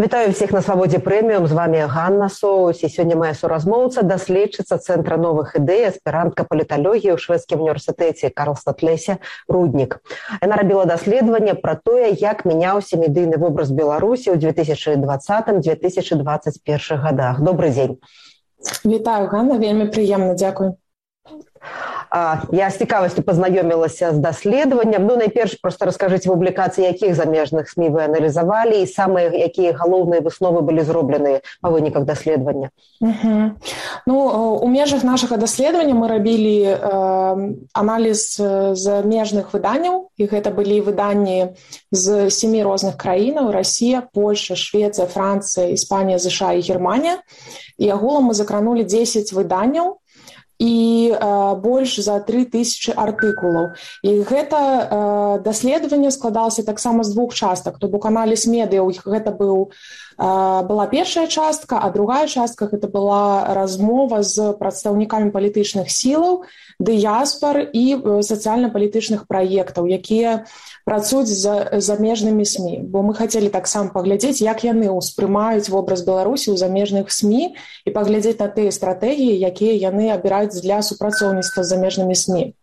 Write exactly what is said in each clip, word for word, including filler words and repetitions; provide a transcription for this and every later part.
Вітаю всіх на Свабодзе Прэміум. З вами Ганна Соус. І сёння моя суразмоўца, даследчыца Цэнтра новых ідэй, аспірантка паліталогіі ў шведскім універсітэце Карлстад-Лесе Руднік. Яна рабіла даследаванне пра тое, як мяняўся медыйны вобраз Беларусі ў две тысячы двадцатым - две тысячы двадцаць першым годах. Добрый дзень. Вітаю, Ганна, вельмі прыемна, дзякуй. Я з цікавасцю пазнаёмілася з даследаваннем. Ну, найперш, проста раскажыце публікацыі, якіх замежных СМІ вы аналізавалі і самыя, якія галоўныя высновы былі зроблены па выніках даследавання. Угу. Ну, у межах нашага даследавання мы рабілі э, аналіз замежных выданняў, і гэта былі выданні з сямі розных краінаў: Расія, Польша, Швецыя, Францыя, Іспанія, ЗША і Германія. І агулам мы закранулі дзесяць выданняў і э, больш за тры тысячы артыкулаў. І гэта э, даследаванне складалася таксама з двух частак. То бок аналіз медыяў, гэта быў, э, была першая частка, а другая частка гэта была размова з прадстаўнікамі палітычных сілаў, дыяспар і э, сацыяльна-палітычных праектаў, якія працуюць з замежнымі СМІ. Бо мы хацелі таксама паглядзець, як яны ўспрымаюць вобраз Беларусі ў замежных СМІ і паглядзець на тыя стратэгіі, якія яны абіраюць для супрацоўніцтва з замежнымі СМІ.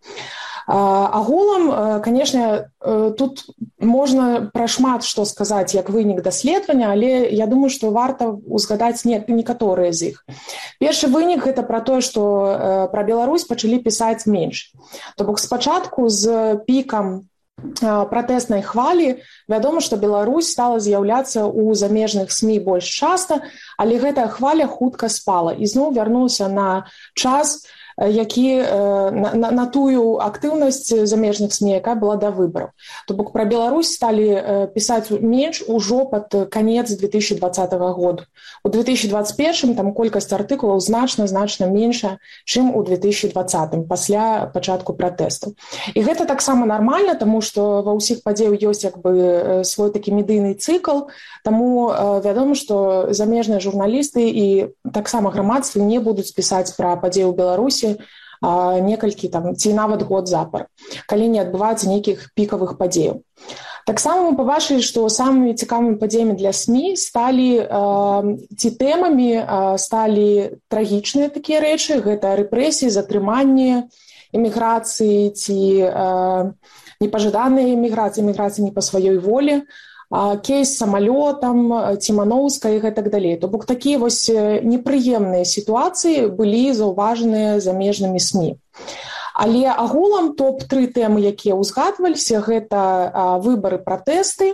Агулам, канешне, тут можна пра шмат што сказаць як вынік даследавання, але я думаю, што варта узгадаць некаторыя з іх. Першы вынік гэта пра тое, што пра Беларусь пачалі пісаць менш. То бок спачатку з пікам пратэснай хвалі вядома, што Беларусь стала з'яўляцца ў замежных СМІ больш часта, але гэтая хваля хутка спала і зноў вярнулася на час, які на, на, на тую актыўнасць замежных СМІ, якая была да выбараў. То бок пра Беларусь сталі пісаць менш ужо пад канец две тысячи двадцатого года. У две тысячи двадцать первым там колькасць артыкулаў значна-значна менша, чым у две тысячи двадцатым, пасля пачатку пратэстаў. І гэта таксама нармальна, таму што ва ўсіх падзеяў ёсць як бы свой такі медыйны цыкл, таму вядома, што замежныя журналісты і таксама грамадствы не будуць пісаць пра падзею ў Беларусі некалькі там ці нават год запар, калі не адбываецца нейкіх пікавых падзеяў. Таксама мы пабачылі, што самымі цікавымі падзеямі для СМІ сталі э, ці тэмамі э, сталі трагічныя такія рэчы, гэта рэпрэсіі, затрыманні, эміграцыі ці э, непажаданыя эміграцыі, эміграцыі не па сваёй волі, кейс з самалётам, Ціманоўскай і гэтак далей. То бок такія вось непрыемныя сітуацыі былі заўважаныя замежнымі СМІ. Але агулам топ-тры тэмы, якія ўзгадваліся, гэта выбары, пратэсты,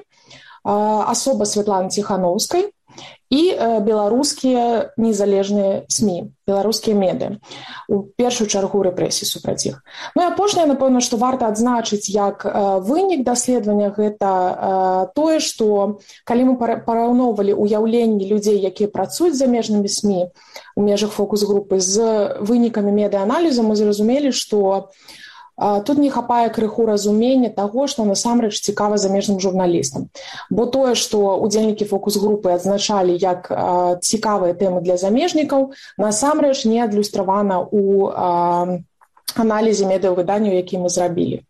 асоба Святланы Ціханаўскай і беларускія незалежныя СМІ, беларускія медыа. У першую чаргу рэпрэсій супраць іх. Ну і апошняе, напэўна, што варта адзначыць як вынік даследавання, гэта тое, што калі мы параўноўвалі ўяўленні людзей, якія працуюць з замежнымі СМІ у межах фокус-групы з вынікамі медыа-аналізу, мы зразумелі, што тут не хапае крыху разумення таго, што насамрэч цікава замежным журналістам. Бо тое, што удзельнікі фокус-групы адзначалі як а, цікавыя тэмы для замежнікаў, насамрэч не адлюстравана ў а, аналізе медыавыданняў, які мы зрабілі.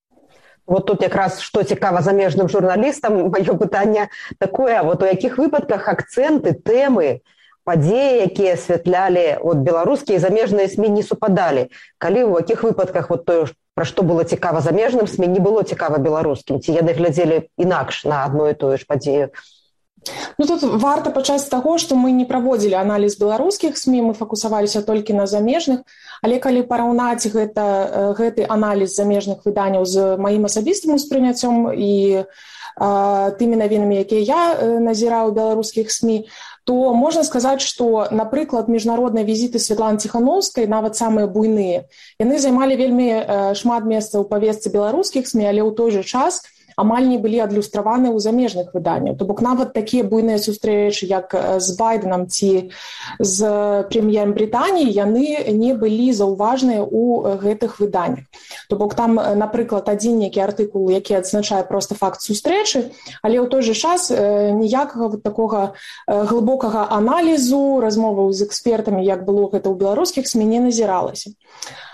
Вот тут якраз што цікава замежным журналістам, маё пытанне такое, вот у якіх выпадках акцэнты, тэмы, падзеі, якія асвятлялі от беларускія і замежныя СМІ не супадалі. Калі ў якіх выпадках вот тое, пра што было цікава замежным СМІ, не было цікава беларускім, ці яны глядзелі інакш на адну і тую ж падзею? Ну, тут варта пачаць з таго, што мы не праводзілі аналіз беларускіх СМІ, мы фокусаваліся толькі на замежных, але калі параўнаць гэта, гэты аналіз замежных выданняў з маім асабістым успрыняццём і а, тымі навінамі, якія я назіраю ў беларускіх СМІ, то можна сказаць, што, напрыклад, міжнародныя візіты Святланы Ціханаўскай, нават самыя буйныя, яны займалі вельмі шмат месца ў павестцы беларускіх СМІ, але ў той жа час амаль не былі адлюстраваны ў замежных выданняў. То бок нават такія буйныя сустрэчы, як з Байденам ці з прэм'ерам Брытаніі, яны не былі заўважныя ў гэтых выданнях. То бок там, напрыклад, адзін нейкі артыкул, які адзначае проста факт сустрэчы, але ў той жа час ніякага такога глыбокага аналізу, размоваў з экспертамі, як было гэта ў беларускіх СМІ, не назіралася.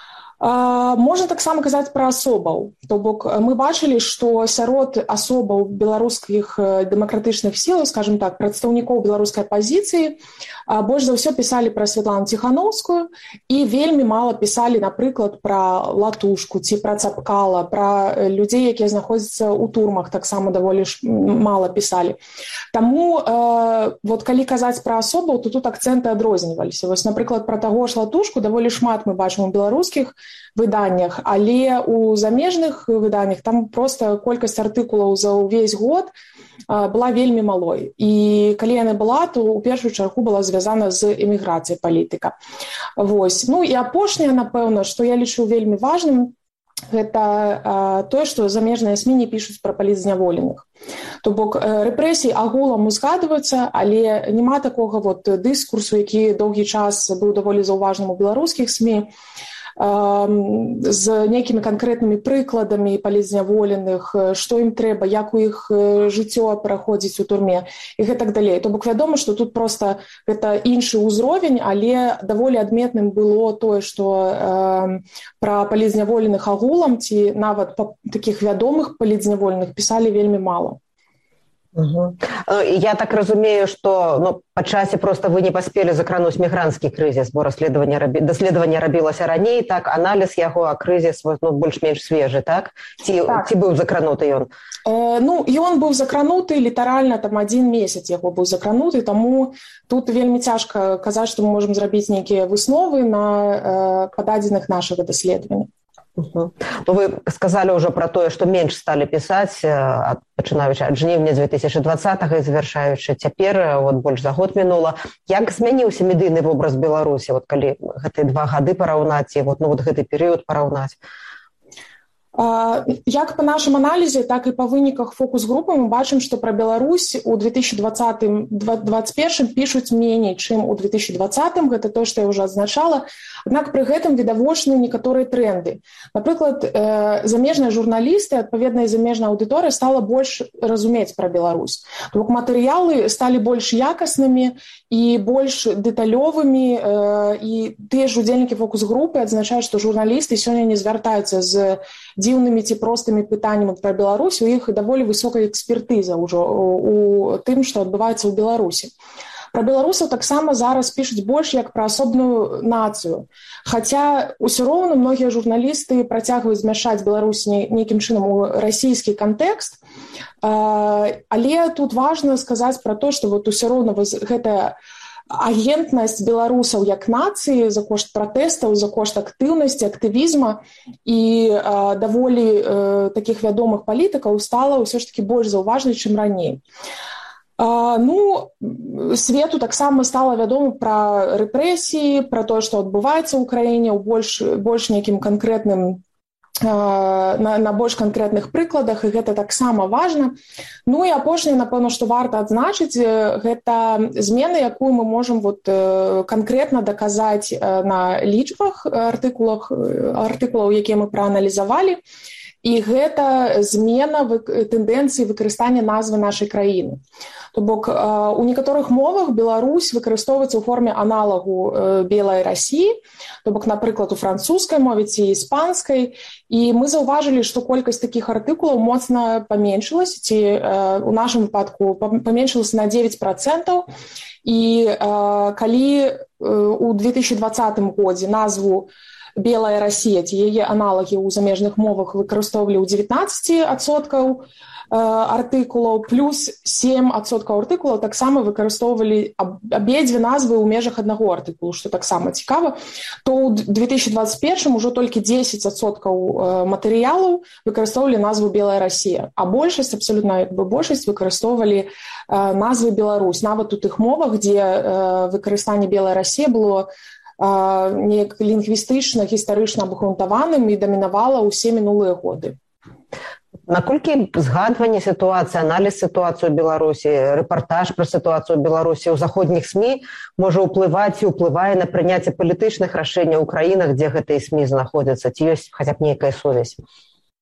Можна таксама казаць пра асобаў. То бок мы бачылі, што сярод асобаў беларускіх дэмакратычных сілаў, скажем так, прадстаўнікоў беларускай апазіцыі, больш за ўсё пісалі пра Святлану Ціханаўскую і вельмі мала пісалі, напрыклад, пра Латушку ці пра Цапкала, пра людзей, якія знаходзяцца ў турмах, таксама даволі мала пісалі. Таму вот калі казаць пра асобаў, то тут акцэнты адрозніваліся. Вось, напрыклад, пра таго ж Латушку даволі шмат мы бачым у беларускіх выданнях, але у замежных выданнях там проста колькасць артыкулаў за ўвесь год была вельмі малой. І калі яна была, то ў першую чаргу была звязана з эміграцыяй палітыка. Вось. Ну і апошняе, напэўна, што я лічу вельмі важным, гэта тое, што замежныя СМІ не пішуць пра палітзняволеных. То бок рэпрэсіі агулам узгадваюцца, але няма такога вот дыскурсу, які доўгі час быў даволі заўважным у беларускіх СМІ, з нейкімі канкрэтнымі прыкладамі палітзняволеных, што ім трэба, як у іх жыццё праходзіць у турме і гэтак далей. То бок вядома, што тут проста гэта іншы ўзровень, але даволі адметным было тое, што э, пра палітзняволеных агулам ці нават такіх вядомых палітзняволеных пісалі вельмі мала. Угу. Я так разумею, што ну, па часе проста вы не паспелі закрануць мігранцкі крызіс, бо расследаванне рабі... даследаванне рабілася раней, так, аналіз яго, а крызіс ну, больш-менш свежы, так? Ці, так. Ці быў закрануты ён? Э, ну, ён быў закрануты літаральна, там, адзін месяц яго быў закрануты, таму тут вельмі цяжка казаць, што мы можам зрабіць нейкія высновы на э, пададзеных нашага даследавання. Угу. Ну, вы сказалі ўжо пра тое, што менш сталі пісаць, пачынаючы ад жніўня две тысячы дваццатага і завяршаючы цяпер, вот больш за год мінула. Як змяніўся медыйны вобраз Беларусі, вот калі гэтыя два гады параўнаць і вот, ну, вот гэты перыяд параўнаць? Як па нашым аналізе, так і па выніках фокус-групы мы бачым, што пра Беларусь у две тысячи двадцатым - двадцать первым пішуць меней, чым у две тысячи двадцатым, гэта то, што я ўжо адзначала. Аднак пры гэтым відавочны некаторыя трэнды. Напрыклад, замежныя журналісты, адпаведна і замежная аўдыторыя стала больш разумець пра Беларусь. То бок матэрыялы сталі больш якаснымі і больш дэталёвымі, і тыя ж удзельнікі фокус-групы адзначаюць, што журналісты сёння не звяртаюцца з дзіўнымі ці простымі пытаннямі пра Беларусь, у іх даволі высокая экспертыза ўжо у тым, што адбываецца ў Беларусі. Пра беларусаў таксама зараз пішуць больш як пра асобную нацыю. Хаця ўсё роўна многія журналісты працягваюць змяшаць Беларусь нейкім чынам у расійскі кантэкст, але тут важна сказаць пра то, што вот усё роўна гэтая агентнасць беларусаў як нацыі за кошт пратэстаў, за кошт актыўнасці, актывізма і а, даволі э, такіх вядомых палітыкаў стала ўсё ж такі больш заўважнай, чым раней. А, ну, свету таксама стала вядома пра рэпрэсіі, пра тое, што адбываецца ў краіне ў больш, больш нейкім канкрэтным На, на больш канкрэтных прыкладах, і гэта таксама важна. Ну і апошняе, напэўна, што варта адзначыць, гэта змена, якую мы можам вот, канкрэтна даказаць на лічбах артыкулах, артыкулаў, якія мы прааналізавалі. І гэта змена тэндэнцыі выкарыстання назвы нашай краіны. То бок у некаторых мовах Беларусь выкарыстоўваецца ў форме аналагу белай Расіі, то бок, напрыклад, у французскай мове ці іспанскай. І мы заўважылі, што колькасць такіх артыкулаў моцна паменшылася, ці у нашым выпадку паменшылася на дзевяць працэнтаў. І калі у две тысячи двадцатым годзе назву белая Расія, ці яе аналагі ў замежных мовах выкарыстоўвалі ў дзевятнаццаць адсоткаў артыкулаў, плюс сем адсоткаў артыкулаў таксама выкарыстоўвалі абедзве назвы ў межах аднаго артыкулу, што таксама цікава, то ў две тысячи двадцать первым ужо толькі дзесяць адсоткаў матэрыялаў выкарыстоўвалі назву белая Расія, а большасць, абсалютна як бы большасць выкарыстоўвалі назвы Беларусь. Нават у тых мовах, дзе выкарыстанне белая Расія было неяк лінгвістычна, гістарычна абгрунтаваным і дамінавала ўсе мінулыя годы. Наколькі згадванне сітуацыі, аналіз сітуацыі ў Беларусі, рэпартаж пра сітуацыю ў Беларусі ў заходніх СМІ можа ўплываць і ўплывае на прыняцце палітычных рашэнняў у краінах, дзе гэтыя СМІ знаходзяцца? Ці ёсць хаця б нейкая сувязь?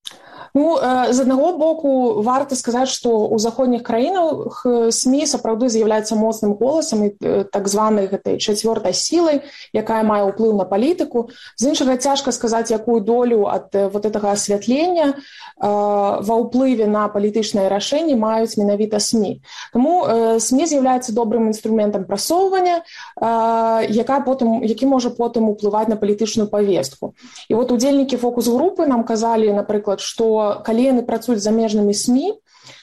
Ну, з аднаго боку, варта сказаць, што ў заходніх краінах СМІ сапраўды з'яўляецца моцным голасам і так званай гэтай чацвёртай сілай, якая мае ўплыў на палітыку. З іншага, цяжка сказаць, якую долю ад вот гэтага асвятлення ва ўплыве на палітычныя рашэнні маюць менавіта СМІ. Таму СМІ з'яўляецца добрым інструментам прасоўвання, яка потым, які можа потым уплываць на палітычную павестку. І вот удзельнікі фокус-групы нам казалі, напрыклад, што калі яны працуюць з замежнымі СМІ,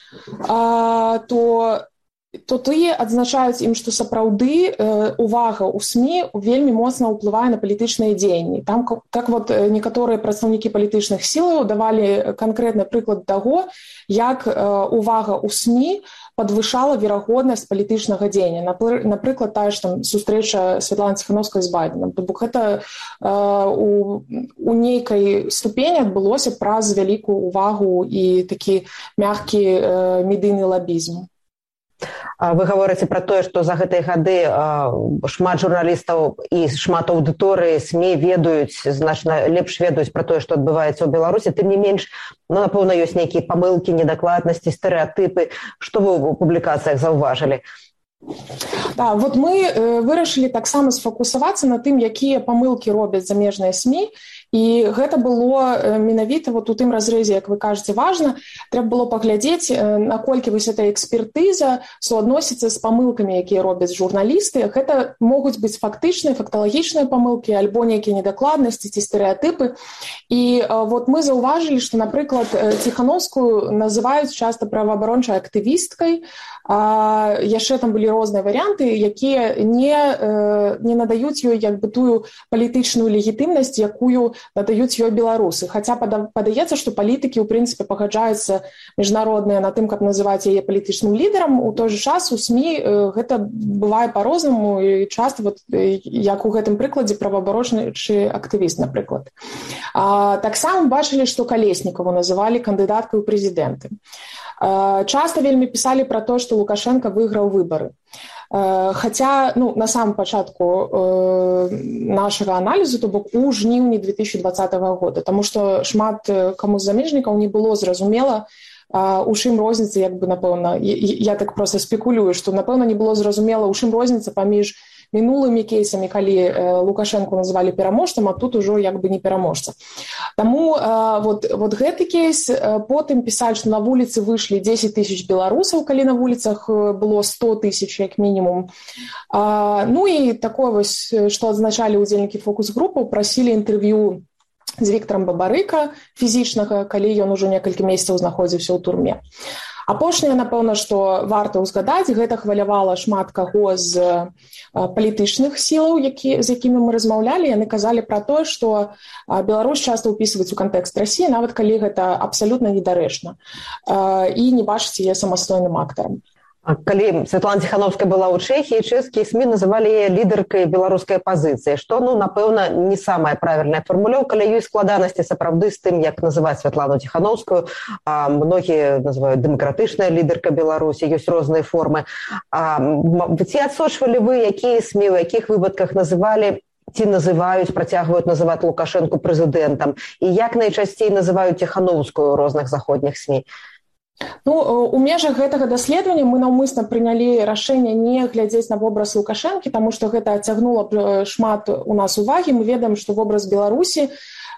то, то тыя адзначаюць ім, што сапраўды увага ў СМІ вельмі моцна ўплывае на палітычныя дзеянні. Там так вот некаторыя прадстаўнікі палітычных сілаў давалі канкрэтны прыклад таго, як увага ў СМІ падвышала верагоднасць палітычнага дзеяння. Напрыклад, тая ж там сустрэча Святланы Ціханаўскай з Байденам. То бок гэта у, у нейкай ступені адбылося праз вялікую увагу і такі мяккі медыйны лабізм. Вы гаворыце пра тое, што за гэтыя гады шмат журналістаў і шмат аўдыторыі СМІ ведаюць, значна лепш ведаюць пра тое, што адбываецца ў Беларусі. Тым не менш, ну, напэўна, ёсць нейкія памылкі, недакладнасці, стэрэатыпы. Што вы ў публікацыях заўважылі? Да, вот мы вырашылі таксама сфокусавацца на тым, якія памылкі робяць замежныя СМІ. І гэта было менавіта вот у тым разрэзе, як вы кажаце, важна. Трэба было паглядзець, наколькі вось эта экспертыза суадносіцца з памылкамі, якія робяць журналісты. Гэта могуць быць фактычныя, факталагічныя памылкі, альбо нейкія недакладнасці ці стэрэатыпы. І вот мы заўважылі, што, напрыклад, Ціханаўскую называюць часта праваабарончай актывісткай. А яшчэ там былі розныя варыянты, якія не, не надаюць ёй як бы тую палітычную легітымнасць, якую надаюць ёй беларусы. Хаця падаецца, што палітыкі, у прынцыпе, пагаджаюцца міжнародныя на тым, каб называць яе палітычным лідарам. У той жа час у СМІ гэта бывае па-рознаму, і часта, вот, як у гэтым прыкладзе, праваабарончы актывіст, напрыклад. А, таксама бачылі, што Калеснікаву называлі кандыдаткай у прэзідэнты. Часта вельмі пісалі пра то, што Лукашенко выйграў выбары. Хаця, ну, на самом пачатку э, нашага аналізу, то бок у жніўні две тысячи двадцатого года, таму што шмат каму з замежнікаў не было зразумела, а, у чым розніца, як бы, напэўна, я, я так проста спекулюю, што, напэўна, не было зразумела, у чым розніца паміж мінулымі кейсамі, калі э, Лукашенко называлі пераможцам, а тут ужо як бы не пераможца. Таму э, вот, вот гэты кейс, э, потым пісалі, што на вуліцы выйшлі дзесяць тысяч беларусаў, калі на вуліцах было сто тысяч як мінімум. А, ну і такое вось, што адзначалі ўдзельнікі фокус-групаў, прасілі інтэрв'ю з Віктарам Бабарыка фізічнага, калі ён ужо некалькі месяцаў знаходзіўся ў турме. Апошняе, напэўна, што варта ўзгадаць, гэта хвалявала шмат каго з палітычных сілаў, які, з якімі мы размаўлялі. Яны казалі пра тое, што Беларусь часта ўпісваюць у кантэкст Расіі, нават калі гэта абсалютна недарэчна, і не бачыць яе самастойным актарам. Калі Святлана Ціханаўская была ў Чэхіі, чэшскія СМІ называлі яе лідаркай беларускай апазіцыі, што, ну, напэўна, не самая правільная фармулёўка, але ёсць складанасці сапраўды з тым, як называць Святлану Ціханаўскую. А, многія называюць дэмакратычная лідарка Беларусі, ёсць розныя формы. А, ці адсочвалі вы, якія СМІ, у якіх выпадках называлі ці называюць, працягваюць называць Лукашэнку прэзідэнтам, і як найчасцей называюць Ціханаўскую ў розных заходніх СМІ? Ну, у межах гэтага даследавання мы наўмысна прынялі рашэнне не глядзець на вобраз Лукашэнкі, таму што гэта адцягнула шмат у нас увагі. Мы ведаем, што вобраз Беларусі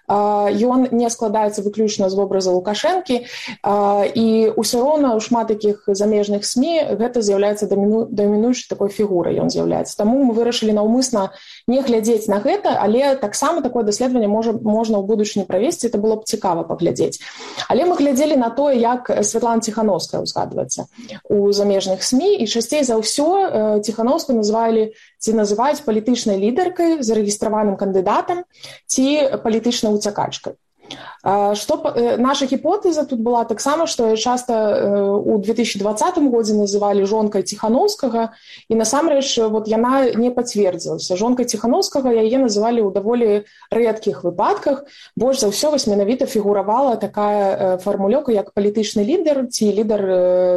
ён не складаецца выключна з вобраза Лукашэнкі, і ўсё роўна ў шмат такіх замежных СМІ гэта з'яўляецца даміну, дамінуючай такой фігурай, ён з'яўляецца. Таму мы вырашылі наўмысна не глядзець на гэта, але таксама такое даследаванне можа, можна ў будучыні правесці, это было б цікава паглядзець. Але мы глядзелі на тое, як Святлана Ціханаўская ўзгадваецца у замежных СМІ, і часцей за ўсё Ціханаўскую называлі ці называюць палітычнай лідаркай, зарэгістраваным кандыдатам, ці палітычнай уцякачкай. Што, наша гіпотэза тут была таксама, што часта у две тысячи двадцатым годзе называлі жонкай Ціханаўскага, і насамрэч вот яна не пацвердзілася. Жонкай Ціханаўскага яе называлі ў даволі рэдкіх выпадках. Больш за ўсё вось менавіта фігуравала такая фармулёўка, як палітычны лідар ці лідар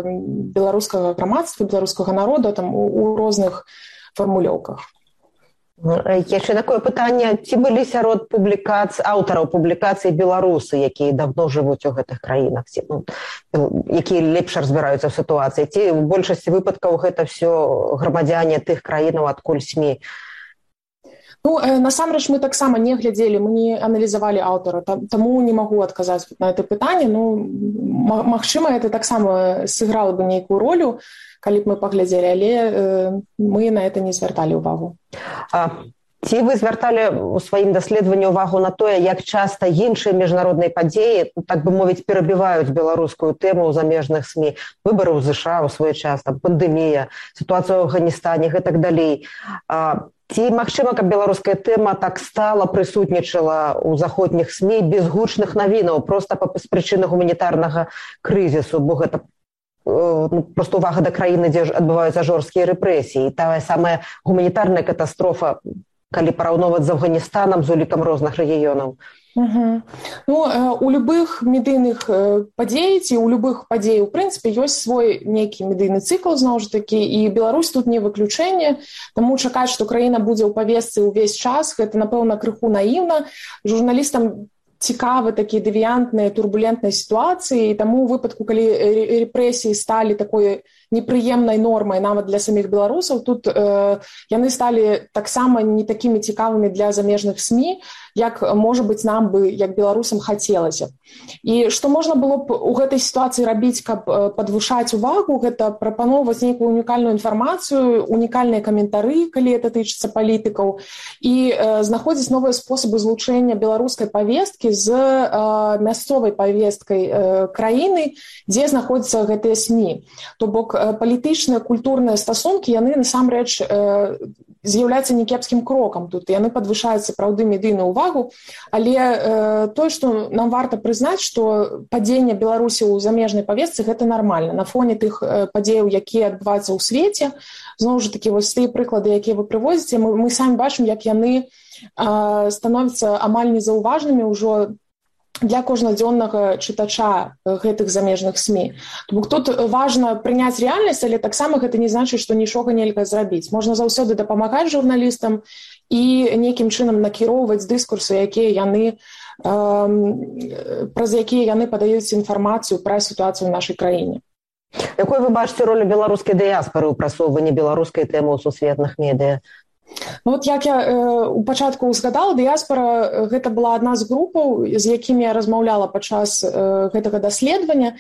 беларускага грамадства, беларускага народа там у, у розных фармулёўках. Яшчэ такое пытанне, ці былі сярод публікацый, аўтараў публікацый беларусы, якія давно жывуць у гэтых краінах, ці, ну, якія лепш разбіраюцца ў сітуацыі, ці ў большасці выпадкаў гэта ўсё грамадзяне тых краінаў, адкуль СМІ? Ну, насамрэч мы таксама не глядзелі, мы не аналізавалі аўтара, таму не магу адказаць на гэта пытанне. Ну, магчыма, гэта таксама сыграла бы нейкую ролю, калі б мы паглядзелі, але э, мы на это не звярталі ўвагу. А ці вы звярталі ў сваім даследаванні ўвагу на тое, як часта іншыя міжнародныя падзеі, так бы мовіць, перабіваюць беларускую тэму ў замежных СМІ, выбары ў ЗША ў свой час, там, пандэмія, сітуацыя ў Афганістане і так далей. А ці магчыма, каб беларуская тэма так стала, прысутнічала ў заходніх СМІ без гучных навінаў, проста з прычыны гуманітарнага крызісу, бо гэта просто увага да краіны, дзе адбываюцца жорсткія рэпрэсіі. Тая самая гуманітарная катастрофа, калі параўноўваць з Афганістанам, з улікам розных рэгіёнаў. Угу. Ну, у любых медыйных падзей ці у любых падзей, у прынцыпе, ёсць свой нейкі медыйны цыкл, зноў ж такі, і Беларусь тут не выключэнне, таму чакаць, што краіна будзе ў павестцы ўвесь час, гэта, напэўна, крыху наіўна. Журналістам цікавы такія дэвіянтныя, турбулентныя сітуацыі, і таму ў выпадку, калі рэпрэсіі сталі такой непрыемнай нормай нават для саміх беларусаў, тут э, яны сталі таксама не такімі цікавымі для замежных СМІ, як, можа быць, нам бы, як беларусам хацелася. І што можна было б у гэтай сітуацыі рабіць, каб падвышаць увагу, гэта прапаноўваць нейкую унікальную інфармацыю, унікальныя каментары, калі это тычыцца палітыкаў, і э, знаходзіць новыя спосабы злучэння беларускай павесткі з э, мясцовай павесткай э, краіны, дзе знаходзяцца гэтыя СМІ. То бок э, палітычныя, культурныя стасункі, яны насамрэч э, з'яўляецца некепскім крокам тут, яны падвышаюць сапраўды медыйную ўвагу, але э, тое, што нам варта прызнаць, што падзенне Беларусі ў замежнай павестцы гэта нармальна. На фоне тых э, падзеяў, якія адбываюцца ў свеце, зноў жа такі вось тыя прыклады, якія вы прыводзіце, мы, мы самі бачым, як яны э, становяцца амаль незаўважнымі ўжо для кожнадзённага чытача гэтых замежных СМІ. Тому тут важна прыняць рэальнасць, але таксама гэта не значыць, што нічога нельга зрабіць. Можна заўсёды дапамагаць журналістам і нейкім чынам накіроўваць дыскурсы, якія яны, э, праз якія яны падаюць інфармацыю пра сітуацыю ў нашай краіне. Якой вы бачыце ролю беларускай дыяспары ў прасоўванні беларускай тэмы ў сусветных медыа? Ну, вот як я э, у пачатку узгадала, дыяспара гэта была адна з групаў, з якімі я размаўляла падчас э, гэтага даследавання,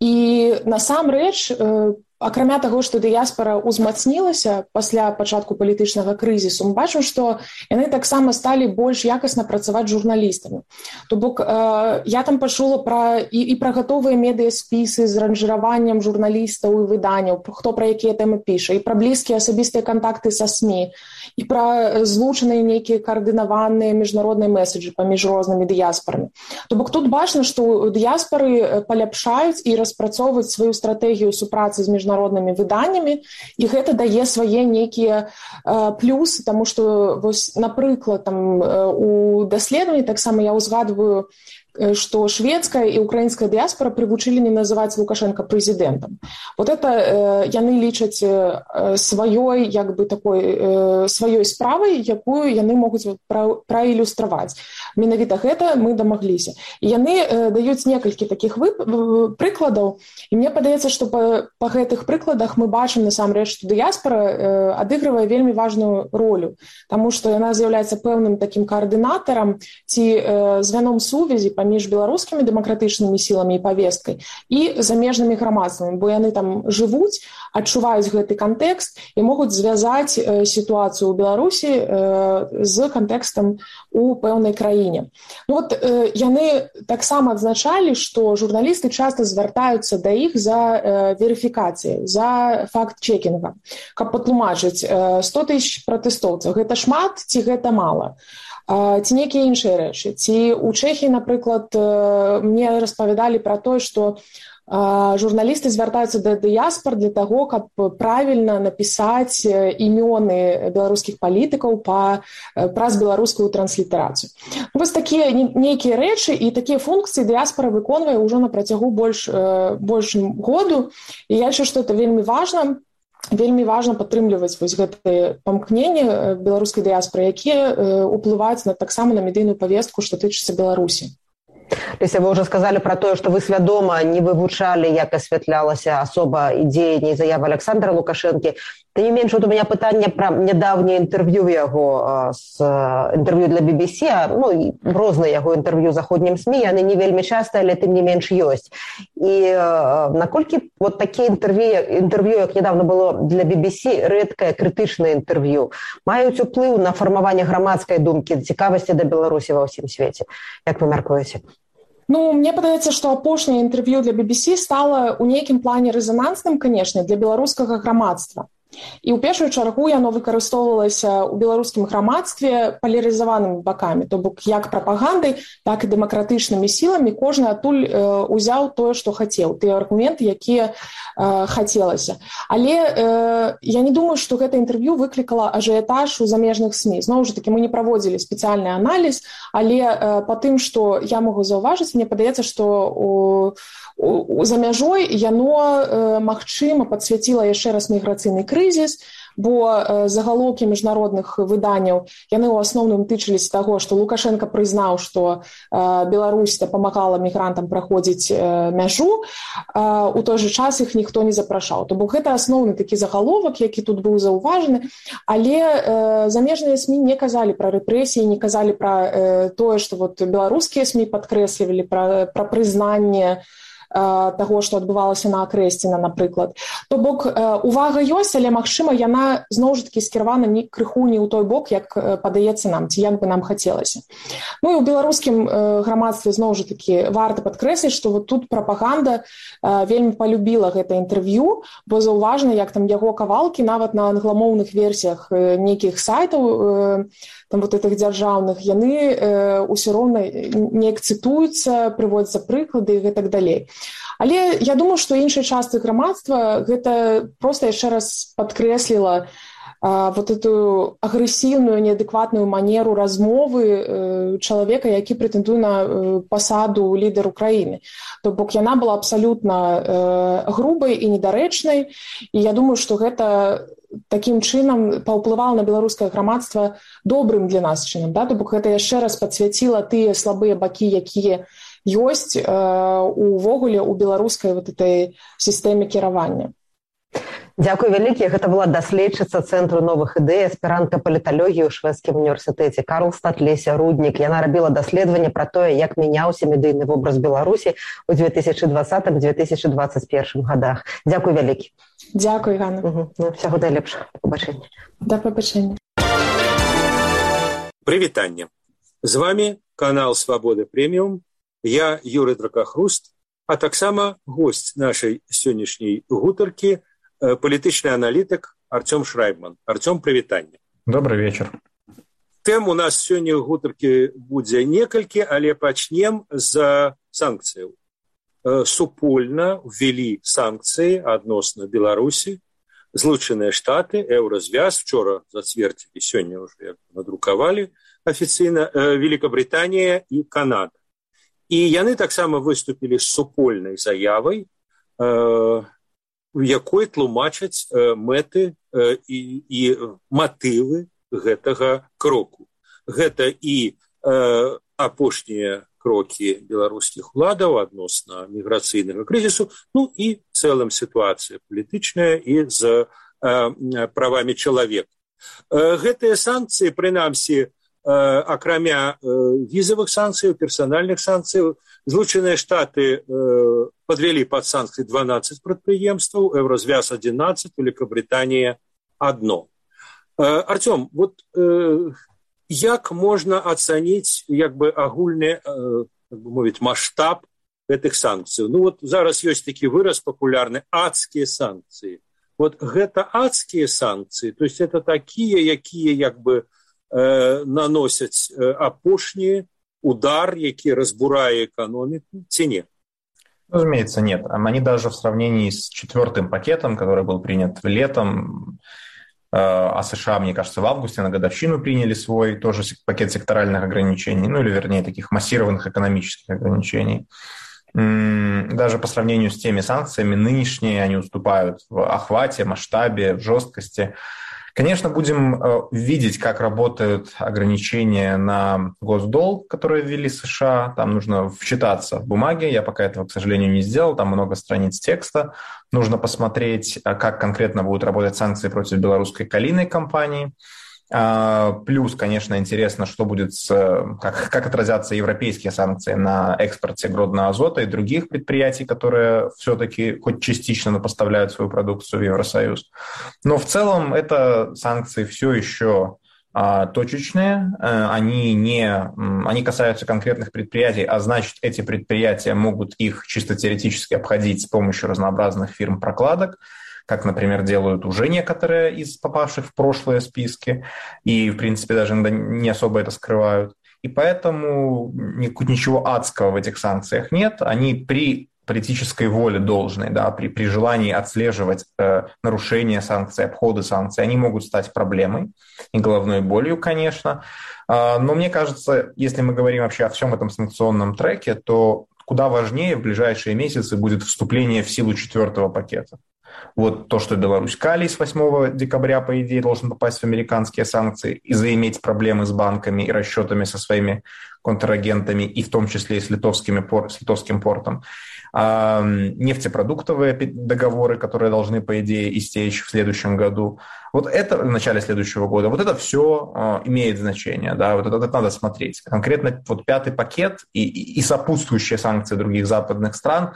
і насамрэч э, акрамя таго, што дыяспара ўзмацнілася пасля пачатку палітычнага крызісу, мы бачым, што яны таксама сталі больш якасна працаваць журналістамі. То бок э, я там пачула пра, і, і пра гатовыя медыяспісы з ранжыраваннем журналістаў і выданняў, хто пра якія тэмы піша, і пра блізкія асабістыя кантакты са СМІ, і пра злучаныя нейкія каардынаваныя міжнародныя меседжы паміж рознымі дыяспарамі. То бок тут бачна, што дыяспары паляпшаюць і распрацоўваюць сваю стратэгію супрацы з міжнароднымі выданнямі, і гэта дае свае нейкія э, плюсы, таму што, вось, напрыклад, там, э, у даследаванні таксама я ўзгадваю, што шведская і украінская дыяспара прывучылі не называць Лукашенка прэзідэнтам. Вот это э, яны лічаць э, сваёй, як бы такой, э, сваёй справай, якую яны могуць пра, праілюстраваць. Менавіта гэта мы дамагліся. І яны э, даюць некалькі такіх вып... прыкладаў, і мне падаецца, што па, па гэтых прыкладах мы бачым насамрэч, што дыяспара э, адыгрывае вельмі важную ролю, таму што яна з'яўляецца пэўным такім каардынатарам ці э, звяном сувязі паміж беларускімі дэмакратычнымі сіламі і павесткай і замежнымі грамадствамі, бо яны там жывуць, адчуваюць гэты кантэкст і могуць звязаць э, сітуацыю ў Беларусі э, з кантэкстам у пэўнай краіне. Ну, вот, э, яны таксама адзначалі, што журналісты часта звяртаюцца да іх за э, верыфікацыяй, за факт-чекінга, каб патлумачыць э, сто тысяч пратэстоўцаў. Гэта шмат ці гэта мала? Ці нейкія іншыя рэчы. Ці ў Чэхіі, напрыклад, мне распавядалі пра тое, што журналісты звяртаюцца да дыяспар для таго, каб правільна напісаць імёны беларускіх палітыкаў па, праз беларускую транслітарацыю. Вось такія нейкія рэчы і такія функцыі дыяспара выконвае ўжо на працягу больш, больш году. І я лічу, што это вельмі важна. вельмі важна падтрымліваць вось гэтыя памкненні беларускай дыяспоры, якія ўплываюць на таксама на медыйную павестку, што тычыцца Беларусі. Леся, вы уже сказали про то, что вы свядома не вывучали, як освятлялася особа і дзеянні і заявы Александра Лукашэнкі. Тым не менш, вот у меня пытанне про нядаўняе інтэрв'ю яго, з інтэрв'ю для би би си, ну, і розныя яго інтэрв'ю заходнім СМІ, яны не вельмі часта, але тым не менш ёсць. І наколькі вот такія інтэрв'ю, інтэрв'ю, як недавно было для би би си, рэдкае крытычнае інтэрв'ю, маюць уплыў на фармаванне грамадскай думкі, цікавасці да Беларусі ва ўсім свеце. Як вы мяркуеце? Ну, мне падаецца, што апошняе інтэрв'ю для би би си стала ў нейкім плане рэзанансным, канешне, для беларускага грамадства. І ў першую чаргу яно выкарыстоўвалася ў беларускім грамадстве палярызаванымі бакамі, то бок як прапагандай, так і дэмакратычнымі сіламі кожны адтуль э, узяў тое, што хацеў, тыя аргументы, якія э, хацелася. Але э, я не думаю, што гэта інтэрв'ю выклікала ажыятаж у замежных СМІ. Зноў жа такі, мы не праводзілі спецыяльны аналіз, але э, па тым, што я магу заўважыць, мне падаецца, што у за мяжой яно, магчыма, падсвяціла яшчэ раз міграцыйны крызіс, бо загалоўкі міжнародных выданняў яны ў асноўным тычыліся таго, што Лукашенко прызнаў, што Беларусь дапамагала мігрантам праходзіць мяжу, у той жа час іх ніхто не запрашаў. То бок гэта асноўны такі загаловак, які тут быў заўважаны, але замежныя СМІ не казалі пра рэпрэсіі, не казалі пра тое, што вот беларускія СМІ падкрэслівалі пра, пра прызнанне таго, што адбывалася на Акрэсціна, напрыклад. То бок увага ёсць, але, магчыма, яна зноў жа такі скіравана не крыху не ў той бок, як падаецца нам, ці як бы нам хацелася. Ну і ў беларускім грамадстве зноў жа такі варта падкрэсліць, што вот тут прапаганда вельмі палюбіла гэта інтэрв'ю, бо заўважна, як там яго кавалкі нават на англамоўных версіях нейкіх сайтаў там вот этих дзяржаўных, яны ўсё роўна неяк цытуюцца, прыводзяцца прыклады і гэтак далей. Але я думаю, што іншай частцы грамадства гэта проста яшчэ раз падкрэсліла а, вот эту агрэсіўную, неадэкватную манеру размовы э, чалавека, які прэтэндуе на э, пасаду лідару краіны. То бок яна была абсалютна э, грубай і недарэчнай, і я думаю, што гэта такім чынам паўплывала на беларускае грамадства добрым для нас чынам. Да? То бок гэта яшчэ раз падсвяціла тыя слабыя бакі, якія ёсць э, увогуле у беларускай вот этой сістэме кіравання. Дзякуй вялікі. Гэта была даследчыца Цэнтру новых ідэй, аспірантка паліталогіі ў шведскім універсітэце Карлстад Леся Руднік. Яна рабіла даследаванне пра тое, як мяняўся медыйны вобраз Беларусі ў две тысячы дваццатым - две тысячы дваццаць першым гадах. Дзякуй вялікі. Дзякуй, Ганна. Угу. Ну, всяго найлепшага. Да пабачэння. Да пабачэння. Прывітанне. З вами канал Свабода Прэміум. Я Юрый Дракахруст, а таксама госць нашай сённяшняй гутаркі, палітычны аналітык Артём Шрайбман. Артём, прывітанне. Добрый вечер. Тэм у нас сёння гутаркі будзе некалькі, але пачнем з санкцыяў. Супольна ввялі санкцыі адносна Беларусі. Злучаныя Штаты, Еўразвяз, вчора зацвердзілі, сёння ўжо надрукавалі афіцыйна, Великабрытанія і Канада. І яны таксама выступілі з супольнай заявай, у якой тлумачаць мэты і, і матывы гэтага кроку. Гэта і апошнія крокі беларускіх уладаў адносна міграцыйнага крызісу, ну і цэлым сітуацыя палітычная і з правамі чалавека. Гэтыя санкцыі, прынамсі, акрамя візавых санкцый, персанальных санкцый, Злучаныя Штаты подвялі пад санкцыі дванаццаць прадпрыемстваў, Еўразвяз адзінаццаць, Великабрытанія адно. Артём, вот як можна ацаніць як бы агульны, так бы мовіць, маштаб гэтых санкцый? Ну вот зараз ёсць такі выраз папулярны адскія санкцыі. Вот гэта адскія санкцыі, то есть это такія, якія як бы наносяць апошні удар, які разбурае экономику, ці не? Разумеется, нет. Они даже в сравнении с четвертым пакетом, который был принят летом, а США, мне кажется, в августе на годовщину приняли свой тоже пакет секторальных ограничений, ну или вернее таких массированных экономических ограничений. Даже по сравнению с теми санкциями, нынешние они уступают в охвате, масштабе, в жесткости. Конечно, будем видеть, как работают ограничения на госдолг, которые ввели США. Там нужно вчитаться в бумаги. Я пока этого, к сожалению, не сделал. Там много страниц текста. Нужно посмотреть, как конкретно будут работать санкции против белорусской калийной компании. Плюс, конечно, интересно, что будет с, как, как отразятся европейские санкции на экспорте горного азота и других предприятий, которые все-таки хоть частично, но поставляют свою продукцию в Евросоюз. Но в целом это санкции все еще а, точечные, они, не, они касаются конкретных предприятий, а значит, эти предприятия могут их чисто теоретически обходить с помощью разнообразных фирм-прокладок, как, например, делают уже некоторые из попавших в прошлые списки, и, в принципе, даже не особо это скрывают. И поэтому ничего адского в этих санкциях нет. Они при политической воле должной, да, при, при желании отслеживать э, нарушения санкций, обходы санкций, они могут стать проблемой и головной болью, конечно. Э, но мне кажется, если мы говорим вообще о всем этом санкционном треке, то куда важнее в ближайшие месяцы будет вступление в силу четвертого пакета. Вот то, что Беларусь калий с восьмого декабря, по идее, должен попасть в американские санкции и заиметь проблемы с банками и расчетами со своими контрагентами, и в том числе и с, литовскими, с литовским портом. А нефтепродуктовые договоры, которые должны, по идее, истечь в следующем году. Вот это в начале следующего года. Вот это все а, имеет значение. Да? Вот это, это надо смотреть. Конкретно вот пятый пакет и, и, и сопутствующие санкции других западных стран,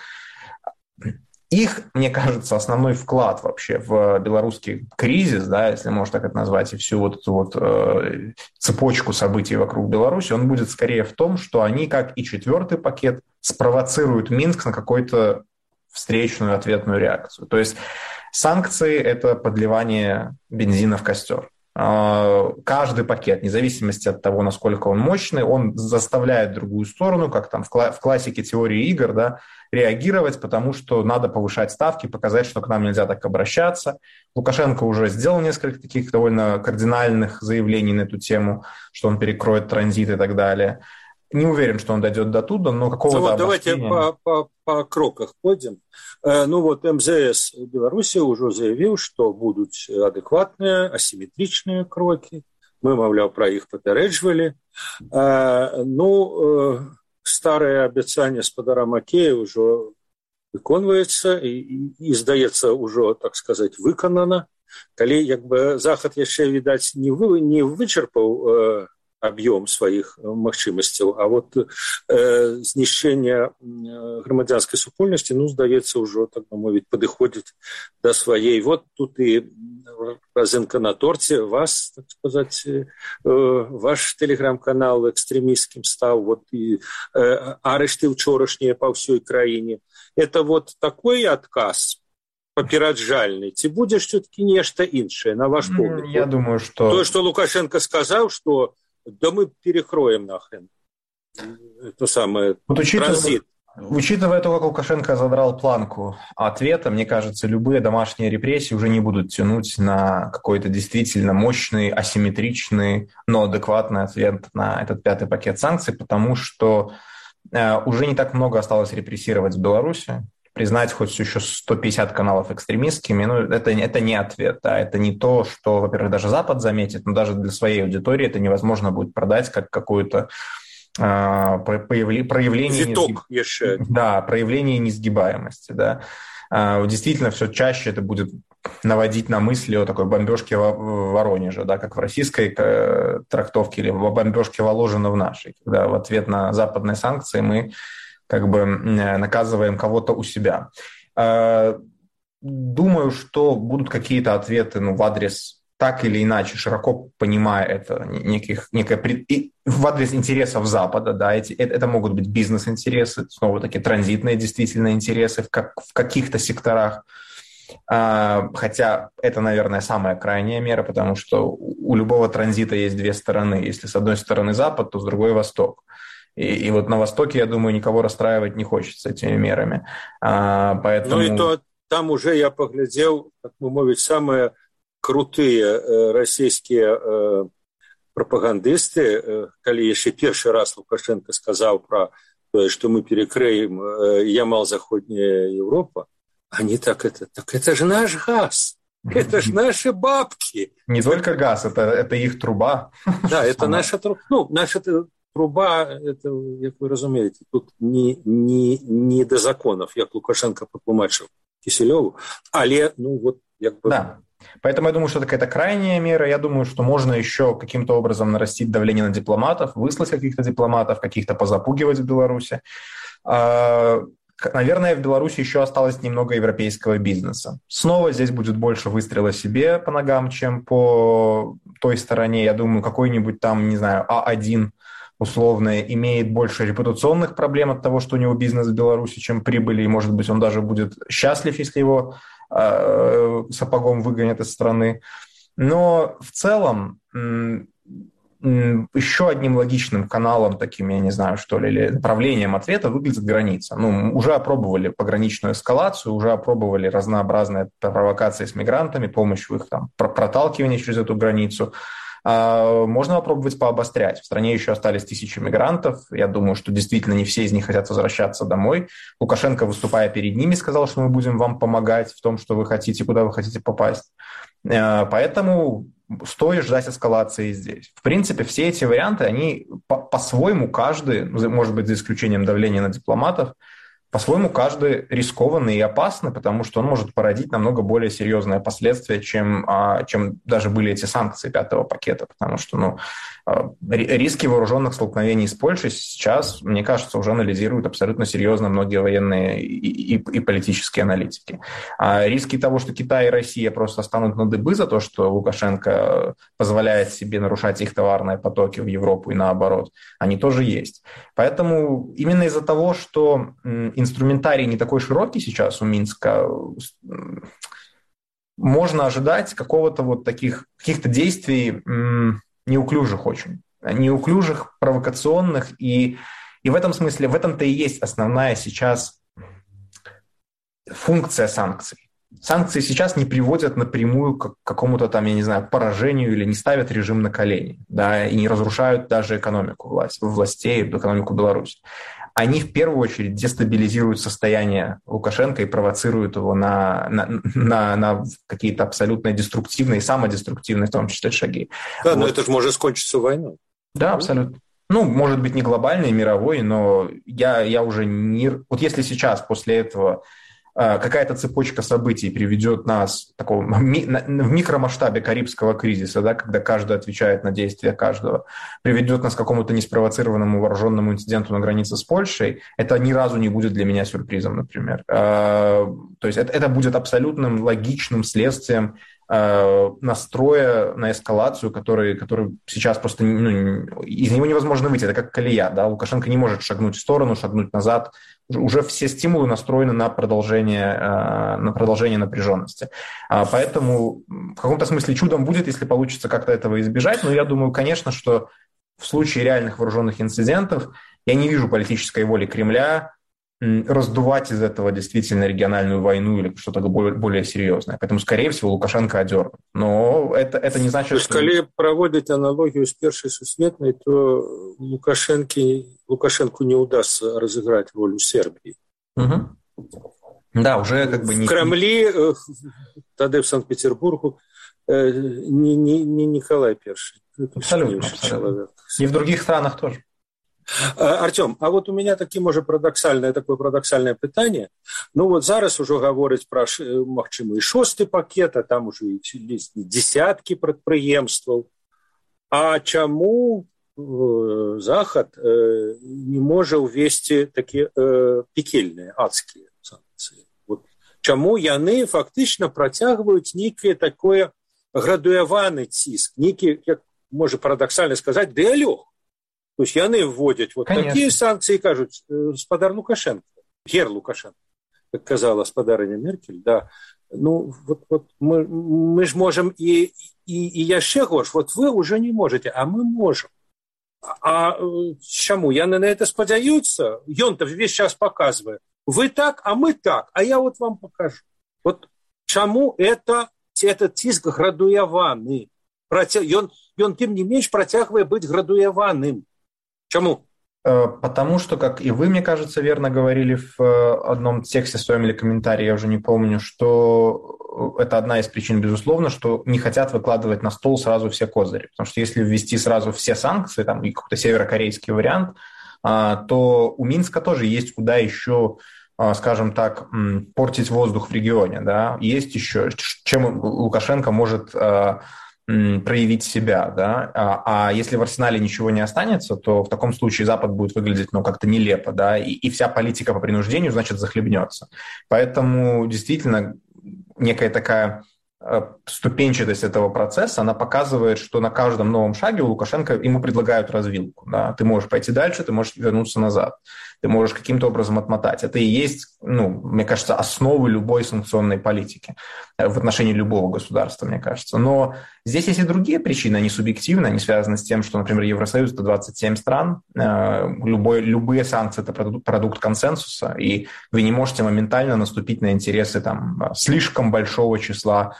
их, мне кажется, основной вклад вообще в белорусский кризис, да, если можно так это назвать, и всю вот эту вот э, цепочку событий вокруг Беларуси, он будет скорее в том, что они, как и четвертый пакет, спровоцируют Минск на какую-то встречную ответную реакцию. То есть санкции – это подливание бензина в костер. Каждый пакет, вне зависимости от того, насколько он мощный, он заставляет другую сторону, как там в классике теории игр, да, реагировать, потому что надо повышать ставки, показать, что к нам нельзя так обращаться. Лукашенко уже сделал несколько таких довольно кардинальных заявлений на эту тему, что он перекроет транзит и так далее. Не уверен, что он дойдет до туда, но какого-то ну, вот обострения... Давайте по, по, по кроках пойдем. Ну вот эм зэ эс Беларуси уже заявил, что будут адекватные, асимметричные кроки. Мы, мовляв, про их папярэджвалі. Ну, старое обещание спадара Макея уже выконваецца и, и, и, здаецца, уже, так сказать, выканана. Калі, як бы, Захад яшчэ, відаць, не, вы, не вычерпаў объем своих магчымасцяў, а вот э, знішчэнне грамадзянскай супольнасці, ну, здаецца, ўжо, так бы мовіць, падыходзіць да сваей. Вот тут і разынка на торце, вас, так сказать, э, ваш телеграм-канал экстремистским стал, вот и э, арышты учорашнія по всей краіне. Это вот такой отказ папераджальны, ці будзе все-таки нешта іншае, на ваш погляд? Я вот, думаю, что... То, что Лукашенко сказал, что да мы перекроем нахрен это самое, вот учитывая, транзит. Учитывая то, как Лукашенко задрал планку ответа, мне кажется, любые домашние репрессии уже не будут тянуть на какой-то действительно мощный, асимметричный, но адекватный ответ на этот пятый пакет санкций, потому что э, уже не так много осталось репрессировать в Беларуси. Признать хоть еще сто пятьдесят каналов экстремистскими, ну, это, это не ответ, да, это не то, что, во-первых, даже Запад заметит, но даже для своей аудитории это невозможно будет продать как какое-то э, проявление... Виток еще. Да, проявление несгибаемости, да. Э, действительно, все чаще это будет наводить на мысли о такой бомбежке в Воронеже, да, как в российской э, трактовке, или бомбежке Воложина в нашей, когда в ответ на западные санкции мы как бы наказываем кого-то у себя. Думаю, что будут какие-то ответы, ну, в адрес, так или иначе, широко понимая это, неких, некое, в адрес интересов Запада, да, эти, это могут быть бизнес-интересы, снова-таки транзитные действительно интересы в, как, в каких-то секторах, хотя это, наверное, самая крайняя мера, потому что у любого транзита есть две стороны. Если с одной стороны Запад, то с другой Восток. И, и вот на Востоке, я думаю, никого расстраивать не хочется этими мерами. А, поэтому... Ну и то там уже я поглядел, как мы мовить, самые крутые э, российские э, пропагандисты, э, коли еще первый раз Лукашенко сказал про что мы перекроем Ямал-Заходняя Европа, они так это, так это же наш газ, это же наши бабки. Не только газ, это, это их труба. Да, это наша труба. Ну, наша труба, это, как вы разумеете, тут не, не, не до законов, як Лукашенко потлумачив Киселеву, але, ну, вот, як бы... Да. Поэтому я думаю, что это какая-то крайняя мера. Я думаю, что можно еще каким-то образом нарастить давление на дипломатов, выслать каких-то дипломатов, каких-то позапугивать в Беларуси. Наверное, в Беларуси еще осталось немного европейского бизнеса. Снова здесь будет больше выстрела себе по ногам, чем по той стороне. Я думаю, какой-нибудь там, не знаю, А один условно имеет больше репутационных проблем от того, что у него бизнес в Беларуси, чем прибыли. И, может быть, он даже будет счастлив, если его э, сапогом выгонят из страны. Но в целом... Еще одним логичным каналом, таким, я не знаю, что ли, или направлением ответа выглядит граница. Ну, уже опробовали пограничную эскалацию, уже опробовали разнообразные провокации с мигрантами, помощь в их там, проталкивании через эту границу. Можно попробовать пообострять. В стране еще остались тысячи мигрантов. Я думаю, что действительно не все из них хотят возвращаться домой. Лукашенко, выступая перед ними, сказал, что мы будем вам помогать в том, что вы хотите, куда вы хотите попасть. Поэтому стоит ждать эскалации здесь. В принципе, все эти варианты, они по- по-своему каждый, может быть, за исключением давления на дипломатов, по-своему каждый рискованный и опасный, потому что он может породить намного более серьезные последствия, чем, чем даже были эти санкции пятого пакета, потому что ну, риски вооруженных столкновений с Польшей сейчас, мне кажется, уже анализируют абсолютно серьезно многие военные и, и, и политические аналитики. А риски того, что Китай и Россия просто станут на дыбы за то, что Лукашенко позволяет себе нарушать их товарные потоки в Европу и наоборот, они тоже есть. Поэтому именно из-за того, что инструментарий не такой широкий сейчас у Минска, можно ожидать какого-то вот таких, каких-то действий неуклюжих очень, неуклюжих, провокационных, и, и в этом смысле, в этом-то и есть основная сейчас функция санкций. Санкции сейчас не приводят напрямую к какому-то там, я не знаю, поражению или не ставят режим на колени, да, и не разрушают даже экономику власть, властей, экономику Беларуси. Они в первую очередь дестабилизируют состояние Лукашенко и провоцируют его на, на, на, на какие-то абсолютно деструктивные, самодеструктивные в том числе шаги. Да, вот. Но это же может кончиться войной. Да, абсолютно. Ну, может быть, не глобальной, мировой, но я, я уже не... Вот если сейчас после этого какая-то цепочка событий приведет нас такого, в микромасштабе карибского кризиса, да, когда каждый отвечает на действия каждого, приведет нас к какому-то неспровоцированному вооруженному инциденту на границе с Польшей, это ни разу не будет для меня сюрпризом, например. То есть это, это будет абсолютным логичным следствием настроя на эскалацию, который, который сейчас просто... Ну, из него невозможно выйти. Это как колея. Да? Лукашенко не может шагнуть в сторону, шагнуть назад. Уже все стимулы настроены на продолжение, на продолжение напряженности. Поэтому в каком-то смысле чудом будет, если получится как-то этого избежать. Но я думаю, конечно, что в случае реальных вооруженных инцидентов я не вижу политической воли Кремля раздувать из этого действительно региональную войну или что-то более, более серьезное. Поэтому, скорее всего, Лукашенко одернут. Но это, это не значит, то есть, что... Если проводить аналогию с Первой Сусветной, то Лукашенко, Лукашенку не удастся разыграть роль Сербии. Угу. Да, уже как бы... В не... Кремле, тогда в Санкт-Петербургу, не, не, не Николай Первый. Абсолютно, абсолютно. И в других странах тоже. Артем, а вот у меня такі, може, парадоксальне, такое парадоксальное питание. Ну вот зараз уже говорить про, магчыма, і шосты пакет, а там уже есть десятки прадпрыемстваў. А чаму Захад не можа ўвесці такія пекельныя, адскія санкцыі? Вот. Чаму яны фактычна працягваюць нейкае такое градуяваны ціск, нейкі, як можа парадоксальна сказаць, дыалог. То есть яны вводят вот Конечно. Такие санкции и кажут, господар Лукашенко, гер Лукашенко, как сказала господарыня Меркель, да, ну вот, вот мы, мы же можем и, и, и яшчэ горш, вот вы уже не можете, а мы можем. А чаму? Яны на это спадзяюцца? Ён-то весь час показывает. Вы так, а мы так, а я вот вам покажу. Вот чаму это, этот ціск градуяваны? Ён, ён тем не менш працягвае быць градуяваным. Чаму? Потому что, как и вы, мне кажется, верно говорили в одном тексте своем или комментарии, я уже не помню, что это одна из причин, безусловно, что не хотят выкладывать на стол сразу все козыри. Потому что если ввести сразу все санкции, там, и какой-то северокорейский вариант, то у Минска тоже есть куда еще, скажем так, портить воздух в регионе. Да? Есть еще, чем Лукашенко может проявить себя, да, а, а если в арсенале ничего не останется, то в таком случае Запад будет выглядеть, ну, как-то нелепо, да, и, и вся политика по принуждению, значит, захлебнется. Поэтому действительно некая такая ступенчатость этого процесса, она показывает, что на каждом новом шаге у Лукашенко ему предлагают развилку. Да? Ты можешь пойти дальше, ты можешь вернуться назад, ты можешь каким-то образом отмотать. Это и есть, ну, мне кажется, основы любой санкционной политики в отношении любого государства, мне кажется. Но здесь есть и другие причины, они субъективны, они связаны с тем, что, например, Евросоюз – это двадцать семь стран, любой, любые санкции – это продукт, продукт консенсуса, и вы не можете моментально наступить на интересы там, слишком большого числа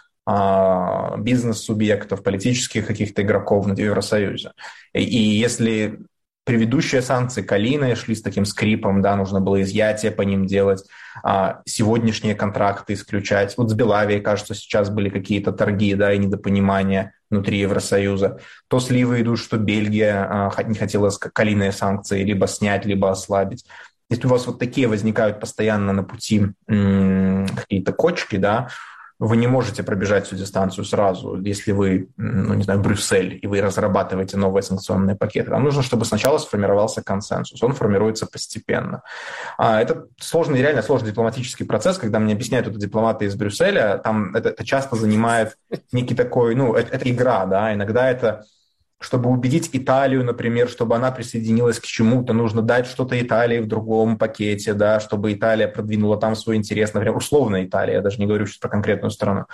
бизнес-субъектов, политических каких-то игроков в Евросоюзе. И если предыдущие санкции калийные шли с таким скрипом, да, нужно было изъятие по ним делать, сегодняшние контракты исключать. Вот с Белавией, кажется, сейчас были какие-то торги, да, и недопонимания внутри Евросоюза. То сливы идут, что Бельгия не хотела калийные санкции либо снять, либо ослабить. Если у вас вот такие возникают постоянно на пути м- какие-то кочки, да, вы не можете пробежать всю дистанцию сразу, если вы, ну, не знаю, Брюссель, и вы разрабатываете новые санкционные пакеты. Вам нужно, чтобы сначала сформировался консенсус. Он формируется постепенно. А это сложный, реально сложный дипломатический процесс. Когда мне объясняют это дипломаты из Брюсселя, там это, это часто занимает некий такой, ну, это, это игра, да, иногда это... Чтобы убедить Италию, например, чтобы она присоединилась к чему-то, нужно дать что-то Италии в другом пакете, да, чтобы Италия продвинула там свой интерес, например, условно Италия, я даже не говорю сейчас про конкретную страну.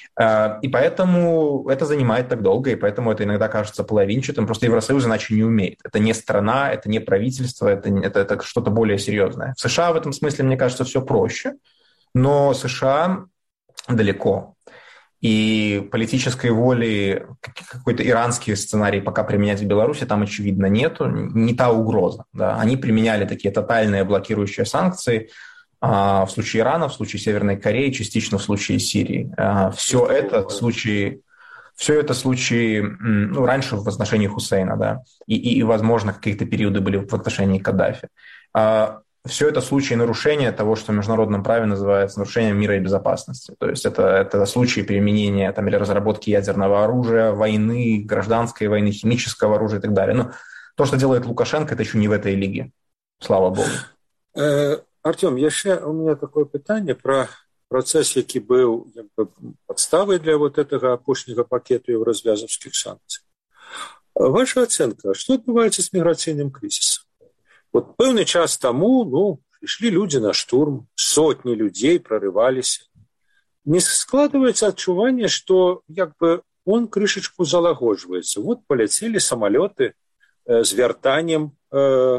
И поэтому это занимает так долго, и поэтому это иногда кажется половинчатым. Просто Евросоюз иначе не умеет. Это не страна, это не правительство, это, это, это что-то более серьезное. В США в этом смысле, мне кажется, все проще, но США далеко. И политической воли, какой-то иранский сценарий пока применять в Беларуси там, очевидно, нету, не та угроза. Да. Они применяли такие тотальные блокирующие санкции а, в случае Ирана, в случае Северной Кореи, частично в случае Сирии. А, все это в случае... Все это случаи, ну, раньше в отношении Хусейна, да, и, и, и, возможно, какие-то периоды были в отношении Каддафи. А, все это случаи нарушения того, что в международном праве называется нарушением мира и безопасности. То есть это, это случаи применения там, или разработки ядерного оружия, войны, гражданской войны, химического оружия и так далее. Но то, что делает Лукашенко, это еще не в этой лиге. Слава Богу. Артем, еще у меня такое питание про процесс, який был подставой для вот этого апошнего пакета еврозвязовских санкций. Ваша оценка, что отбывается с миграционным кризисом? Вот певный час тому, ну, пришли люди на штурм, сотни людей прорывались. Не складывается отчувание, что как бы он крышечку залагодживается. Вот полетели самолеты э, с вертанием э,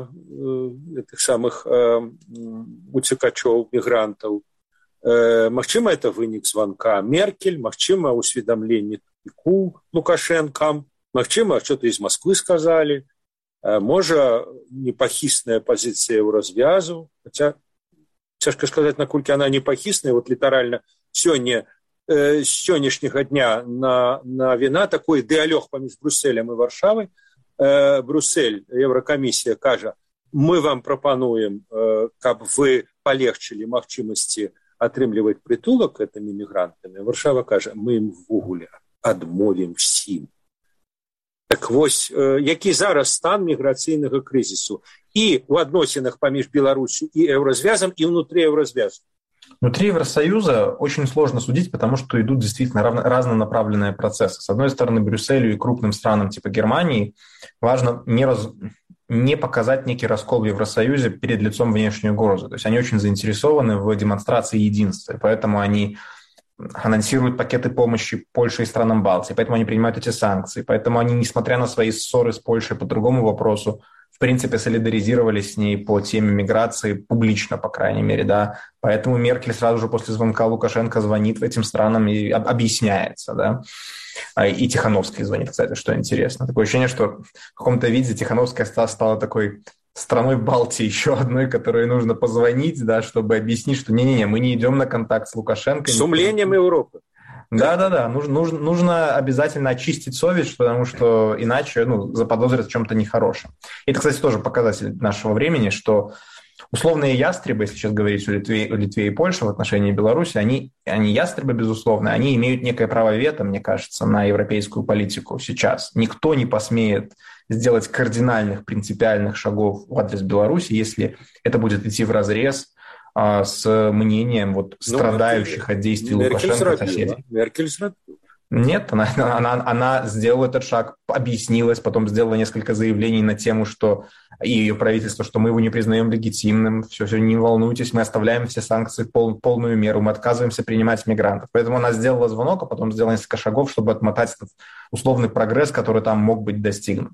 э, этих самых э, утекачов, мигрантов. Э, магчыма, это вынік звонка Меркель, магчыма, усведомление тупику Лукашенко, магчыма, что-то из Москвы сказали. Можа непахісная пазіцыя ў развязу, хаця цяжка сказаць, наколькі она непахісная, вот літаральна сёння э, з сённяшняга дня на, на віна такой дыалёг паміж Брюсселем і Варшавай. Э, Брюссель, Еўракамісія кажа, мы вам прапануем, э, каб вы палегчылі магчымасці атрымліваць прытулак гэтымі мігрантамі. Варшава кажа, мы ім ввогуле адмовім всім. Так вось, які зараз стан міграцыйнага крызісу і ў адносінах паміж Беларусью и Еврозвязом, и внутри Еврозвяза? Внутри Евросоюза очень сложно судить, потому что идут действительно равно, разнонаправленные процессы. С одной стороны, Брюсселю и крупным странам типа Германии важно не, раз, не показать некий раскол в Евросоюзе перед лицом внешней угрозы. То есть они очень заинтересованы в демонстрации единства, поэтому они анонсируют пакеты помощи Польше и странам Балтии, поэтому они принимают эти санкции, поэтому они, несмотря на свои ссоры с Польшей по другому вопросу, в принципе, солидаризировались с ней по теме миграции публично, по крайней мере, да. Поэтому Меркель сразу же после звонка Лукашенко звонит этим странам и объясняется, да. И Тихановская звонит, кстати, что интересно. Такое ощущение, что в каком-то виде Тихановская стала такой страной Балтии, еще одной, которой нужно позвонить, да, чтобы объяснить, что не-не-не, мы не идем на контакт с Лукашенко. С умлением Европы. Да-да-да, нужно, нужно, нужно обязательно очистить совесть, потому что иначе ну, заподозрят в чем-то нехорошем. И это, кстати, тоже показатель нашего времени, что условные ястребы, если сейчас говорить о Литве, о Литве и Польше в отношении Беларуси, они, они ястребы, безусловно, они имеют некое право вето, мне кажется, на европейскую политику сейчас. Никто не посмеет сделать кардинальных, принципиальных шагов в адрес Беларуси, если это будет идти вразрез а, с мнением вот, страдающих ну, от действий Меркель Лукашенко соседей. Меркель срабила. Нет, она, она, она сделала этот шаг, объяснилась, потом сделала несколько заявлений на тему, что и ее правительство, что мы его не признаем легитимным, все, все, не волнуйтесь, мы оставляем все санкции в пол, полную меру, мы отказываемся принимать мигрантов. Поэтому она сделала звонок, а потом сделала несколько шагов, чтобы отмотать этот условный прогресс, который там мог быть достигнут.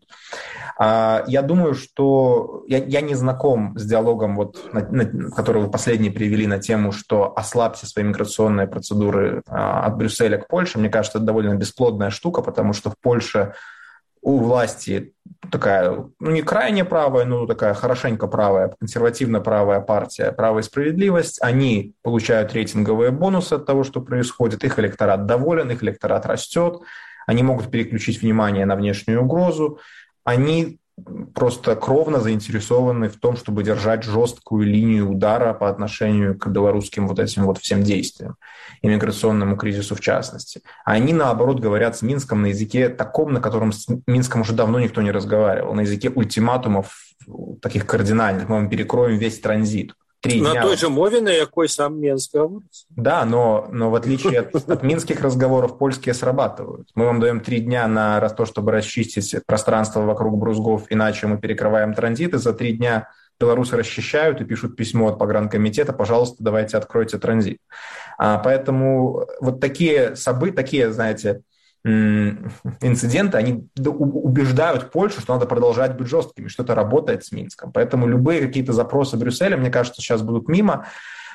Я думаю, что я, я не знаком с диалогом, вот, на, на, который вы последний привели на тему, что ослабьте свои миграционные процедуры от Брюсселя к Польше. Мне кажется, это довольно бесплодная штука, потому что в Польше у власти такая, ну не крайне правая, но такая хорошенько правая, консервативно-правая партия «Право и справедливость». Они получают рейтинговые бонусы от того, что происходит. Их электорат доволен, их электорат растет. Они могут переключить внимание на внешнюю угрозу. Они просто кровно заинтересованы в том, чтобы держать жесткую линию удара по отношению к белорусским вот этим вот всем действиям, иммиграционному кризису в частности. Они, наоборот, говорят с Минском на языке таком, на котором с Минском уже давно никто не разговаривал, на языке ультиматумов таких кардинальных. Мы вам перекроем весь транзит. Три на дня. той же мове, на якой сам Минск говорит. Да, но, но в отличие от, от минских разговоров, польские срабатывают. Мы вам даем три дня на то, чтобы расчистить пространство вокруг Брузгов, иначе мы перекрываем транзит, и за три дня белорусы расчищают и пишут письмо от погранкомитета, пожалуйста, давайте откройте транзит. А, поэтому вот такие события, такие, знаете, инциденты, они убеждают Польшу, что надо продолжать быть жесткими, что это работает с Минском. Поэтому любые какие-то запросы Брюсселя, мне кажется, сейчас будут мимо.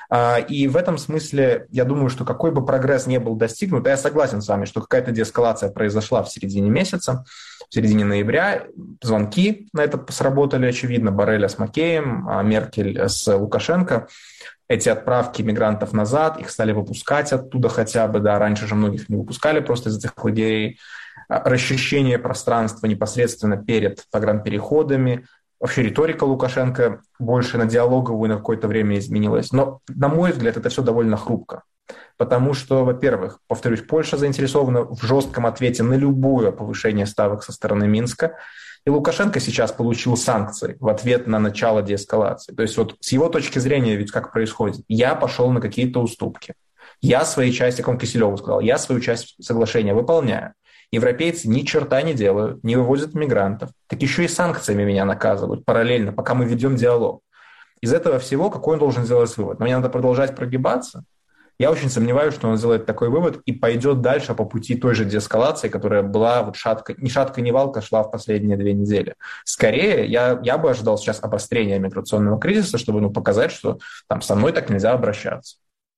И в этом смысле я думаю, что какой бы прогресс ни был достигнут, я согласен с вами, что какая-то деэскалация произошла в середине месяца, в середине ноября. Звонки на это сработали, очевидно, Борреля с Макеем, Меркель с Лукашенко. Эти отправки мигрантов назад, их стали выпускать оттуда хотя бы, да, раньше же многих не выпускали просто из этих лагерей. Расчищение пространства непосредственно перед погранпереходами. Вообще риторика Лукашенко больше на диалоговую на какое-то время изменилась. Но, на мой взгляд, это все довольно хрупко. Потому что, во-первых, повторюсь, Польша заинтересована в жестком ответе на любое повышение ставок со стороны Минска. И Лукашенко сейчас получил санкции в ответ на начало деэскалации. То есть вот с его точки зрения ведь как происходит? Я пошел на какие-то уступки. Я своей части, как он Киселеву сказал, я свою часть соглашения выполняю. Европейцы ни черта не делают, не вывозят мигрантов. Так еще и санкциями меня наказывают параллельно, пока мы ведем диалог. Из этого всего какой он должен сделать вывод? Мне надо продолжать прогибаться? Я очень сомневаюсь, что он сделает такой вывод и пойдет дальше по пути той же деэскалации, которая была вот шатка, ни шатка, ни валка шла в последние две недели. Скорее, я, я бы ожидал сейчас обострения миграционного кризиса, чтобы ну, показать, что там со мной так нельзя обращаться.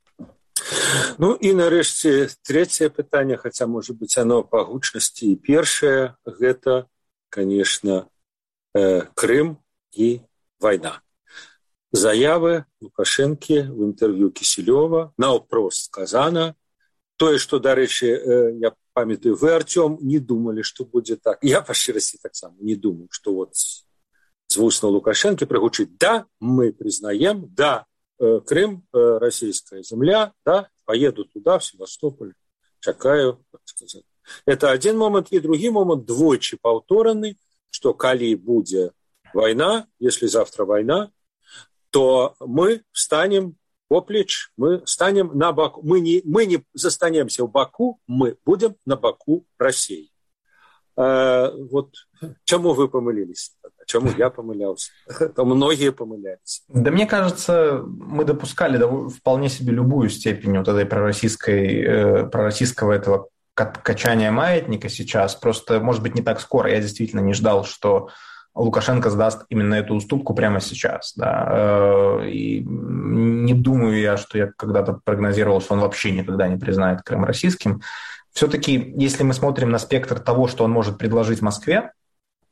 Ну і нарэшце трэцяе пытанне, хаця можа быць оно па гучнасці і першае, гэта, конечно, э, Крым і вайна. Заявы Лукашэнкі в інтэрв'ю Кісілёва наўпрост сказана. Тое, што, дарэчы, э, я памятаю, вы, Артём, не думалі, што будзе так. Я па шчырасці таксама не думаю, што вот з вусна Лукашэнкі прыгучыць «да, мы признаем, да, Крым, российская земля, да, поеду туда, в Севастополь, чакаю, так сказать». Это один момент, и другой момент двойчы паўтораны, что калі будзе война, если завтра война, то мы встанем поплеч, мы станем на боку, мы не, мы не застанемся в боку, мы будем на боку России. А, вот чему вы помылились? Чему я помылялся? То многие помылялись. Да мне кажется, мы допускали вполне себе любую степень вот этой пророссийской, э, пророссийского этого качания маятника сейчас. Просто, может быть, не так скоро. Я действительно не ждал, что Лукашенко сдаст именно эту уступку прямо сейчас. Да. И не думаю я, что я когда-то прогнозировал, что он вообще никогда не признает Крым российским. Все-таки, если мы смотрим на спектр того, что он может предложить Москве,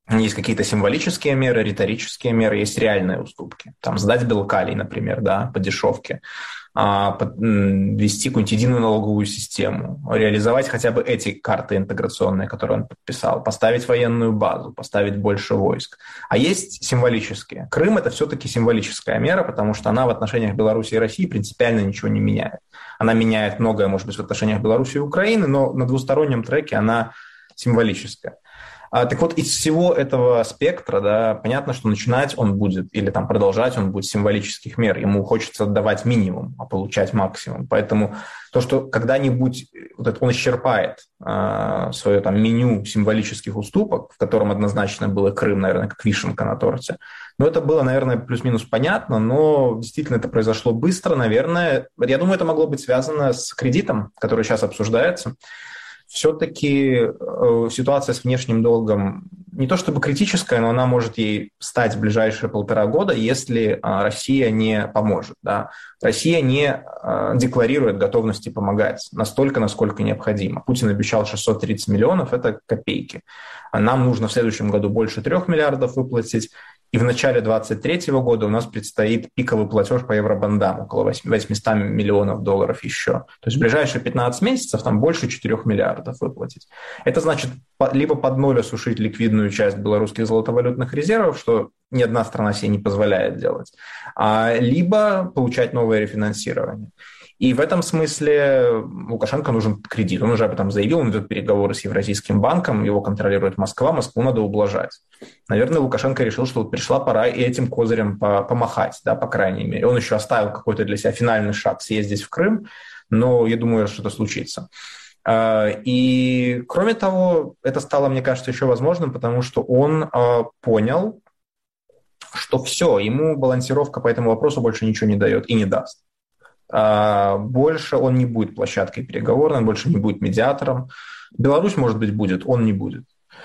Есть какие-то символические меры, риторические меры, есть реальные уступки. Там сдать Белкалий, например, да, по дешевке, ввести какую-нибудь единую налоговую систему, реализовать хотя бы эти карты интеграционные, которые он подписал, поставить военную базу, поставить больше войск. А есть символические. Крым – это все-таки символическая мера, потому что она в отношениях Беларуси и России принципиально ничего не меняет. Она меняет многое, может быть, в отношениях Беларуси и Украины, но на двустороннем треке она символическая. А, так вот, из всего этого спектра, да, понятно, что начинать он будет, или там продолжать он будет с символических мер. Ему хочется давать минимум, а получать максимум. Поэтому то, что когда-нибудь вот это, он исчерпает а, свое там меню символических уступок, в котором однозначно был и Крым, наверное, как вишенка на торте, но это было, наверное, плюс-минус понятно, но действительно это произошло быстро, наверное. Я думаю, это могло быть связано с кредитом, который сейчас обсуждается. Все-таки э, ситуация с внешним долгом не то чтобы критическая, но она может ей стать в ближайшие полтора года, если э, Россия не поможет. Да? Россия не э, декларирует готовности помогать настолько, насколько необходимо. Путин обещал шестьсот тридцать миллионов, это копейки. А нам нужно в следующем году больше трех миллиардов выплатить. И в начале двадцать третьего года у нас предстоит пиковый платеж по евробандам, около восемьсот миллионов долларов еще. То есть в ближайшие пятнадцать месяцев там больше четырёх миллиардов выплатить. Это значит либо под ноль осушить ликвидную часть белорусских золотовалютных резервов, что ни одна страна себе не позволяет делать, либо получать новое рефинансирование. И в этом смысле Лукашенко нужен кредит. Он уже об этом заявил, он ведет переговоры с Евразийским банком, его контролирует Москва, Москву надо ублажать. Наверное, Лукашенко решил, что вот пришла пора и этим козырем помахать, да, по крайней мере. Он еще оставил какой-то для себя финальный шаг съездить в Крым, но я думаю, что это случится. И, кроме того, это стало, мне кажется, еще возможным, потому что он понял, что все, ему балансировка по этому вопросу больше ничего не дает и не даст. Больше он не будет площадкой переговорной, он больше не будет медиатором. Беларусь, может быть, будет, он не будет.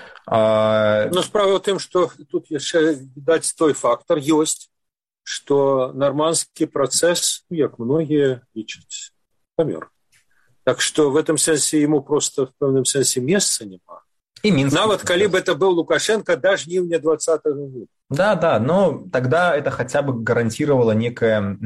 Но справа в том, что тут еще, видать, той фактор есть, что нормандский процесс, как многие лічат, помер. Так что в этом смысле ему просто в певном смысле места нема. И Минск. Нават, коли бы это был Лукашенко, даже не в двадцатого года. Да, да, но тогда это хотя бы гарантировало некое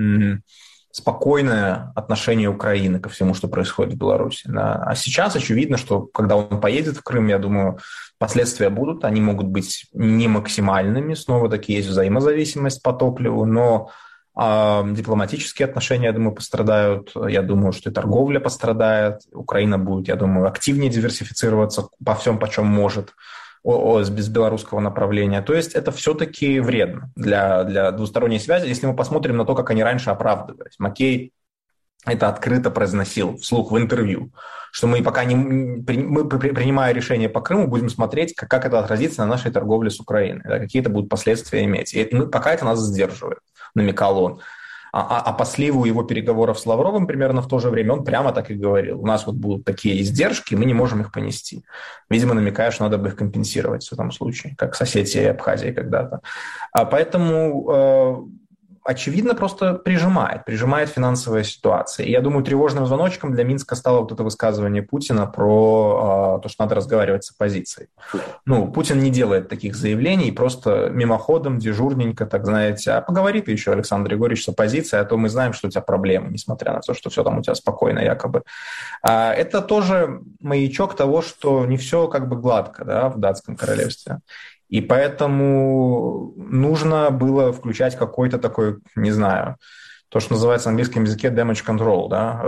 спокойное отношение Украины ко всему, что происходит в Беларуси. Да. А сейчас очевидно, что когда он поедет в Крым, я думаю, последствия будут, они могут быть не максимальными, снова-таки есть взаимозависимость по топливу, но э, дипломатические отношения, я думаю, пострадают, я думаю, что и торговля пострадает, Украина будет, я думаю, активнее диверсифицироваться по всем, почем может, без белорусского направления. То есть это все-таки вредно для, для двусторонней связи, если мы посмотрим на то, как они раньше оправдывались. Маккей это открыто произносил вслух в интервью, что мы пока не мы, принимая решение по Крыму, будем смотреть, как, как это отразится на нашей торговле с Украиной, да, какие это будут последствия иметь. И мы, пока это нас сдерживает, намекал он. А, а по сливу его переговоров с Лавровым примерно в то же время он прямо так и говорил. У нас вот будут такие издержки, мы не можем их понести. Видимо, намекая, что надо бы их компенсировать в этом случае, как с Осетией и Абхазией когда-то. А поэтому э, очевидно просто прижимает, прижимает финансовая ситуация. И я думаю, тревожным звоночком для Минска стало вот это высказывание Путина про э, то, что надо разговаривать с оппозицией. Ну, Путин не делает таких заявлений, просто мимоходом, дежурненько, так знаете, а поговори ты еще, Александр Григорьевич, с оппозицией, а то мы знаем, что у тебя проблемы, несмотря на то, что все там у тебя спокойно якобы. А это тоже маячок того, что не все как бы гладко, да, в датском королевстве. И поэтому нужно было включать какой-то такой, не знаю, то, что называется на английском языке damage control, да,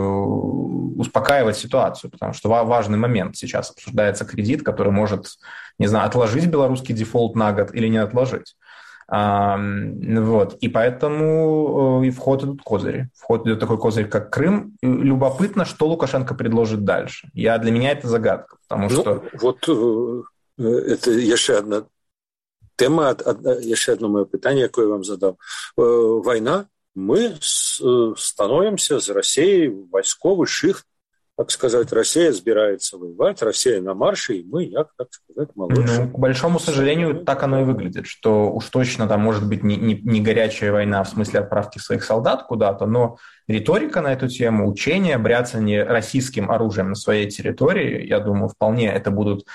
успокаивать ситуацию, потому что важный момент сейчас обсуждается кредит, который может, не знаю, отложить белорусский дефолт на год или не отложить. Вот. И поэтому и в ход идут козыри. В ход идет такой козырь, как Крым. И любопытно, что Лукашенко предложит дальше. Я, для меня это загадка, потому ну, что... Вот... Это яшчэ одна тэма, яшчэ одно маё пытанне, якое я вам задам. Вайна, мы становимся з Россией вайсковы шых, так сказать, Россия збираецца воевать, Россия на марше, и мы, як, так сказать, молодшие. Ну, к большому сожалению, так оно и выглядит, что уж точно там может быть не, не, не горячая война в смысле отправки своих солдат куда-то, но риторика на эту тему, учения, бряцание российским оружием на своей территории, я думаю, вполне это будут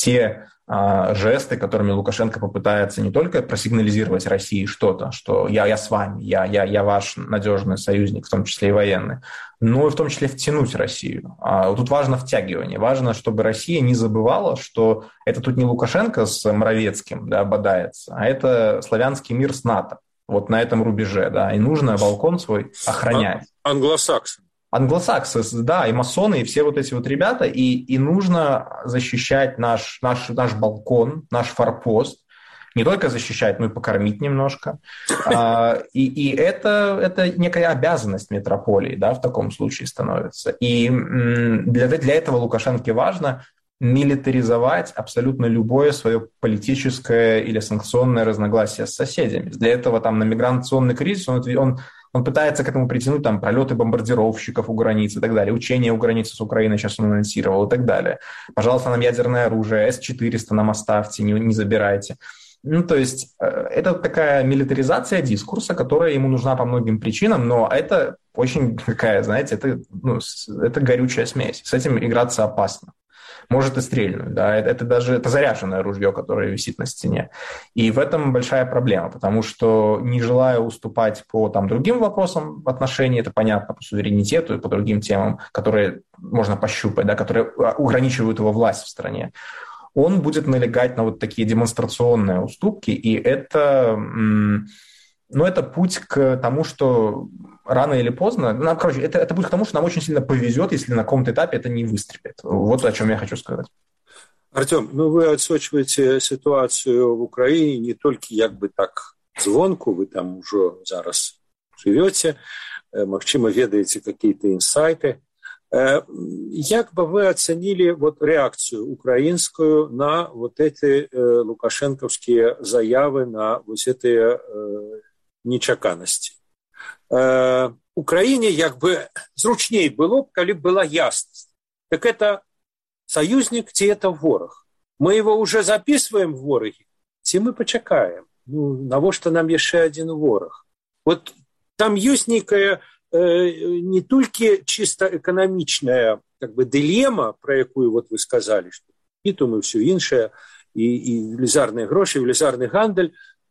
те а, жесты, которыми Лукашенко попытается не только просигнализировать России что-то, что я, я с вами, я, я, я ваш надежный союзник, в том числе и военный, но и в том числе втянуть Россию. А, тут важно втягивание. Важно, чтобы Россия не забывала, что это тут не Лукашенко с Моровецким, да, бодается, а это славянский мир с НАТО. Вот на этом рубеже, да, и нужно балкон свой охранять. Англосаксы. Англосаксы, да, и масоны, и все вот эти вот ребята, и, и нужно защищать наш, наш, наш балкон, наш форпост, не только защищать, но и покормить немножко. И, и это, это некая обязанность метрополии, да, в таком случае становится. И для, для этого Лукашенко важно милитаризовать абсолютно любое свое политическое или санкционное разногласие с соседями. Для этого там на миграционный кризис он, он, он пытается к этому притянуть там пролеты бомбардировщиков у границы и так далее, учения у границы с Украиной сейчас он анонсировал и так далее. Пожалуйста, нам ядерное оружие, эс четыреста нам оставьте, не, не забирайте. Ну, то есть это такая милитаризация дискурса, которая ему нужна по многим причинам, но это очень такая, знаете, это, ну, это горючая смесь. С этим играться опасно. Может и стрельнуть, да, это, это даже это заряженное ружье, которое висит на стене. И в этом большая проблема, потому что, не желая уступать по там, другим вопросам в отношении, это понятно, по суверенитету и по другим темам, которые можно пощупать, да, которые ограничивают его власть в стране, он будет налегать на вот такие демонстрационные уступки, и это, ну, это путь к тому, что рано или поздно, ну, короче, это, это будет к тому, что нам очень сильно повезет, если на каком-то этапе это не выстрелит. Вот о чем я хочу сказать. Артем, ну вы отсочиваете ситуацию в Украине не только як бы так звонку, вы там уже зараз живете, магчыма, ведаете какие-то инсайты. Як бы вы оценили вот реакцию украинскую на вот эти лукашенковские заявы, на вот эти нечаканности? Украине як бы зручней было б, калі была ясность. Так это союзник, ці это ворог. Мы его уже записываем в вороги, ці мы почакаем. Ну, навошта нам еще один ворог? Вот там есть некая э, не только чисто экономичная как бы дилемма, про якую вот вы сказали, что и то мы все инше, и, и велизарные гроши, и велизарный гандель,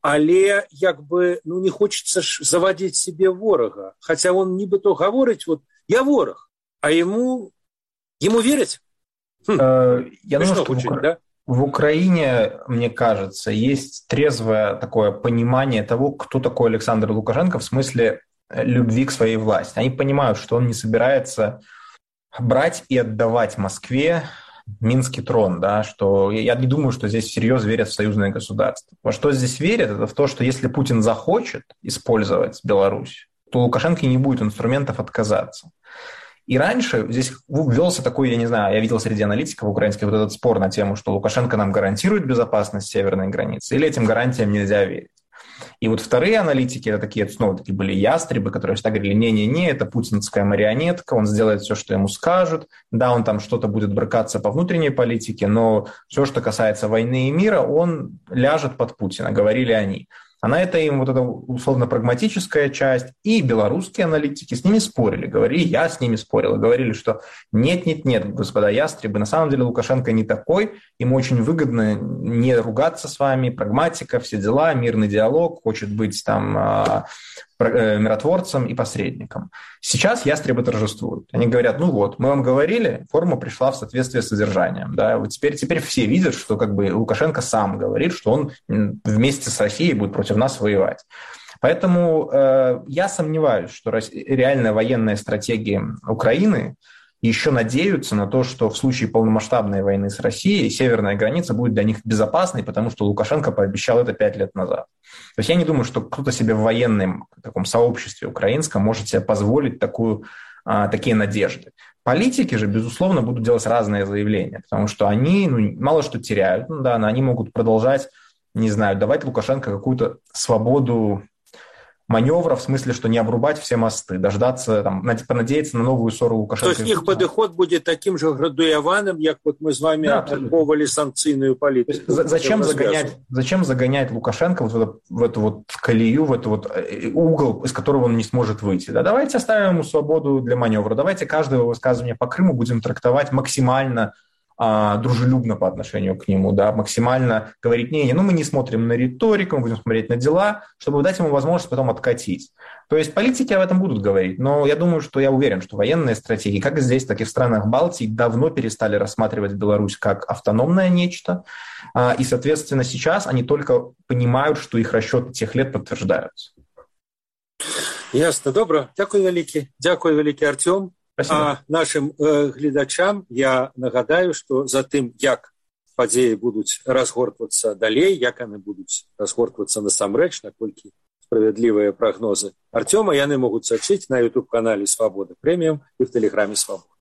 але як бы, ну, не хочется ж заводить себе ворога. Хотя он нібито говорить, вот, я ворог, а ему, ему верить? Хм. Я думаю, что, что учить, в, Укра... да? в Украине, мне кажется, есть трезвое такое понимание того, кто такой Александр Лукашенко в смысле любви к своей власти. Они понимают, что он не собирается брать и отдавать Москве Минский трон, да, что я не думаю, что здесь всерьез верят в союзное государство. Во что здесь верят, это в то, что если Путин захочет использовать Беларусь, то у Лукашенко не будет инструментов отказаться. И раньше здесь ввелся такой, я не знаю, я видел среди аналитиков украинских вот этот спор на тему, что Лукашенко нам гарантирует безопасность северной границы, или этим гарантиям нельзя верить. И вот вторые аналитики, это такие, снова такие были ястребы, которые всегда говорили, не-не-не, это путинская марионетка, он сделает все, что ему скажут, да, он там что-то будет брыкаться по внутренней политике, но все, что касается войны и мира, он ляжет под Путина, говорили они. А на это им вот эта условно-прагматическая часть и белорусские аналитики с ними спорили, говорили, я с ними спорил, говорили, что нет-нет-нет, господа ястребы, на самом деле Лукашенко не такой, ему очень выгодно не ругаться с вами, прагматика, все дела, мирный диалог, хочет быть там миротворцем и посредником. Сейчас ястребы торжествуют. Они говорят, ну вот, мы вам говорили, форма пришла в соответствии с содержанием. Да? Вот теперь, теперь все видят, что как бы Лукашенко сам говорит, что он вместе с Россией будет против нас воевать. Поэтому э, я сомневаюсь, что реальная военная стратегия Украины еще надеются на то, что в случае полномасштабной войны с Россией северная граница будет для них безопасной, потому что Лукашенко пообещал это пять лет назад. То есть я не думаю, что кто-то себе в военном таком сообществе украинском может себе позволить такую, а, такие надежды. Политики же, безусловно, будут делать разные заявления, потому что они ну, мало что теряют. Ну, да, они могут продолжать, не знаю, давать Лукашенко какую-то свободу маневра, в смысле, что не обрубать все мосты, дождаться, там, понадеяться на новую ссору Лукашенко. То есть их подход будет таким же градуяваным, как вот мы с вами да, опробовали санкционную политику. Зачем загонять, зачем загонять Лукашенко вот в, эту, в эту вот колею, в этот вот угол, из которого он не сможет выйти? Да? Давайте оставим ему свободу для маневра, давайте каждое высказывание по Крыму будем трактовать максимально а, дружелюбно по отношению к нему, да, максимально говорить, не, не, ну мы не смотрим на риторику, мы будем смотреть на дела, чтобы дать ему возможность потом откатить. То есть политики об этом будут говорить, но я думаю, что я уверен, что военные стратегии, как здесь, так и в странах Балтии, давно перестали рассматривать Беларусь как автономное нечто, а, и, соответственно, сейчас они только понимают, что их расчеты тех лет подтверждаются. Ясно, добре. Дякую велике. Дякую велике, Артем. Спасибо. А нашим э, гледачам я нагадаю, што за тым, як падзеі будуць разгортвацца далей, як яны будуць разгортвацца насамрэч, наколькі справядлівыя прагнозы Артёма, яны могуць сачыць на YouTube-канале «Свобода Премиум» и в Телеграме «Свобода».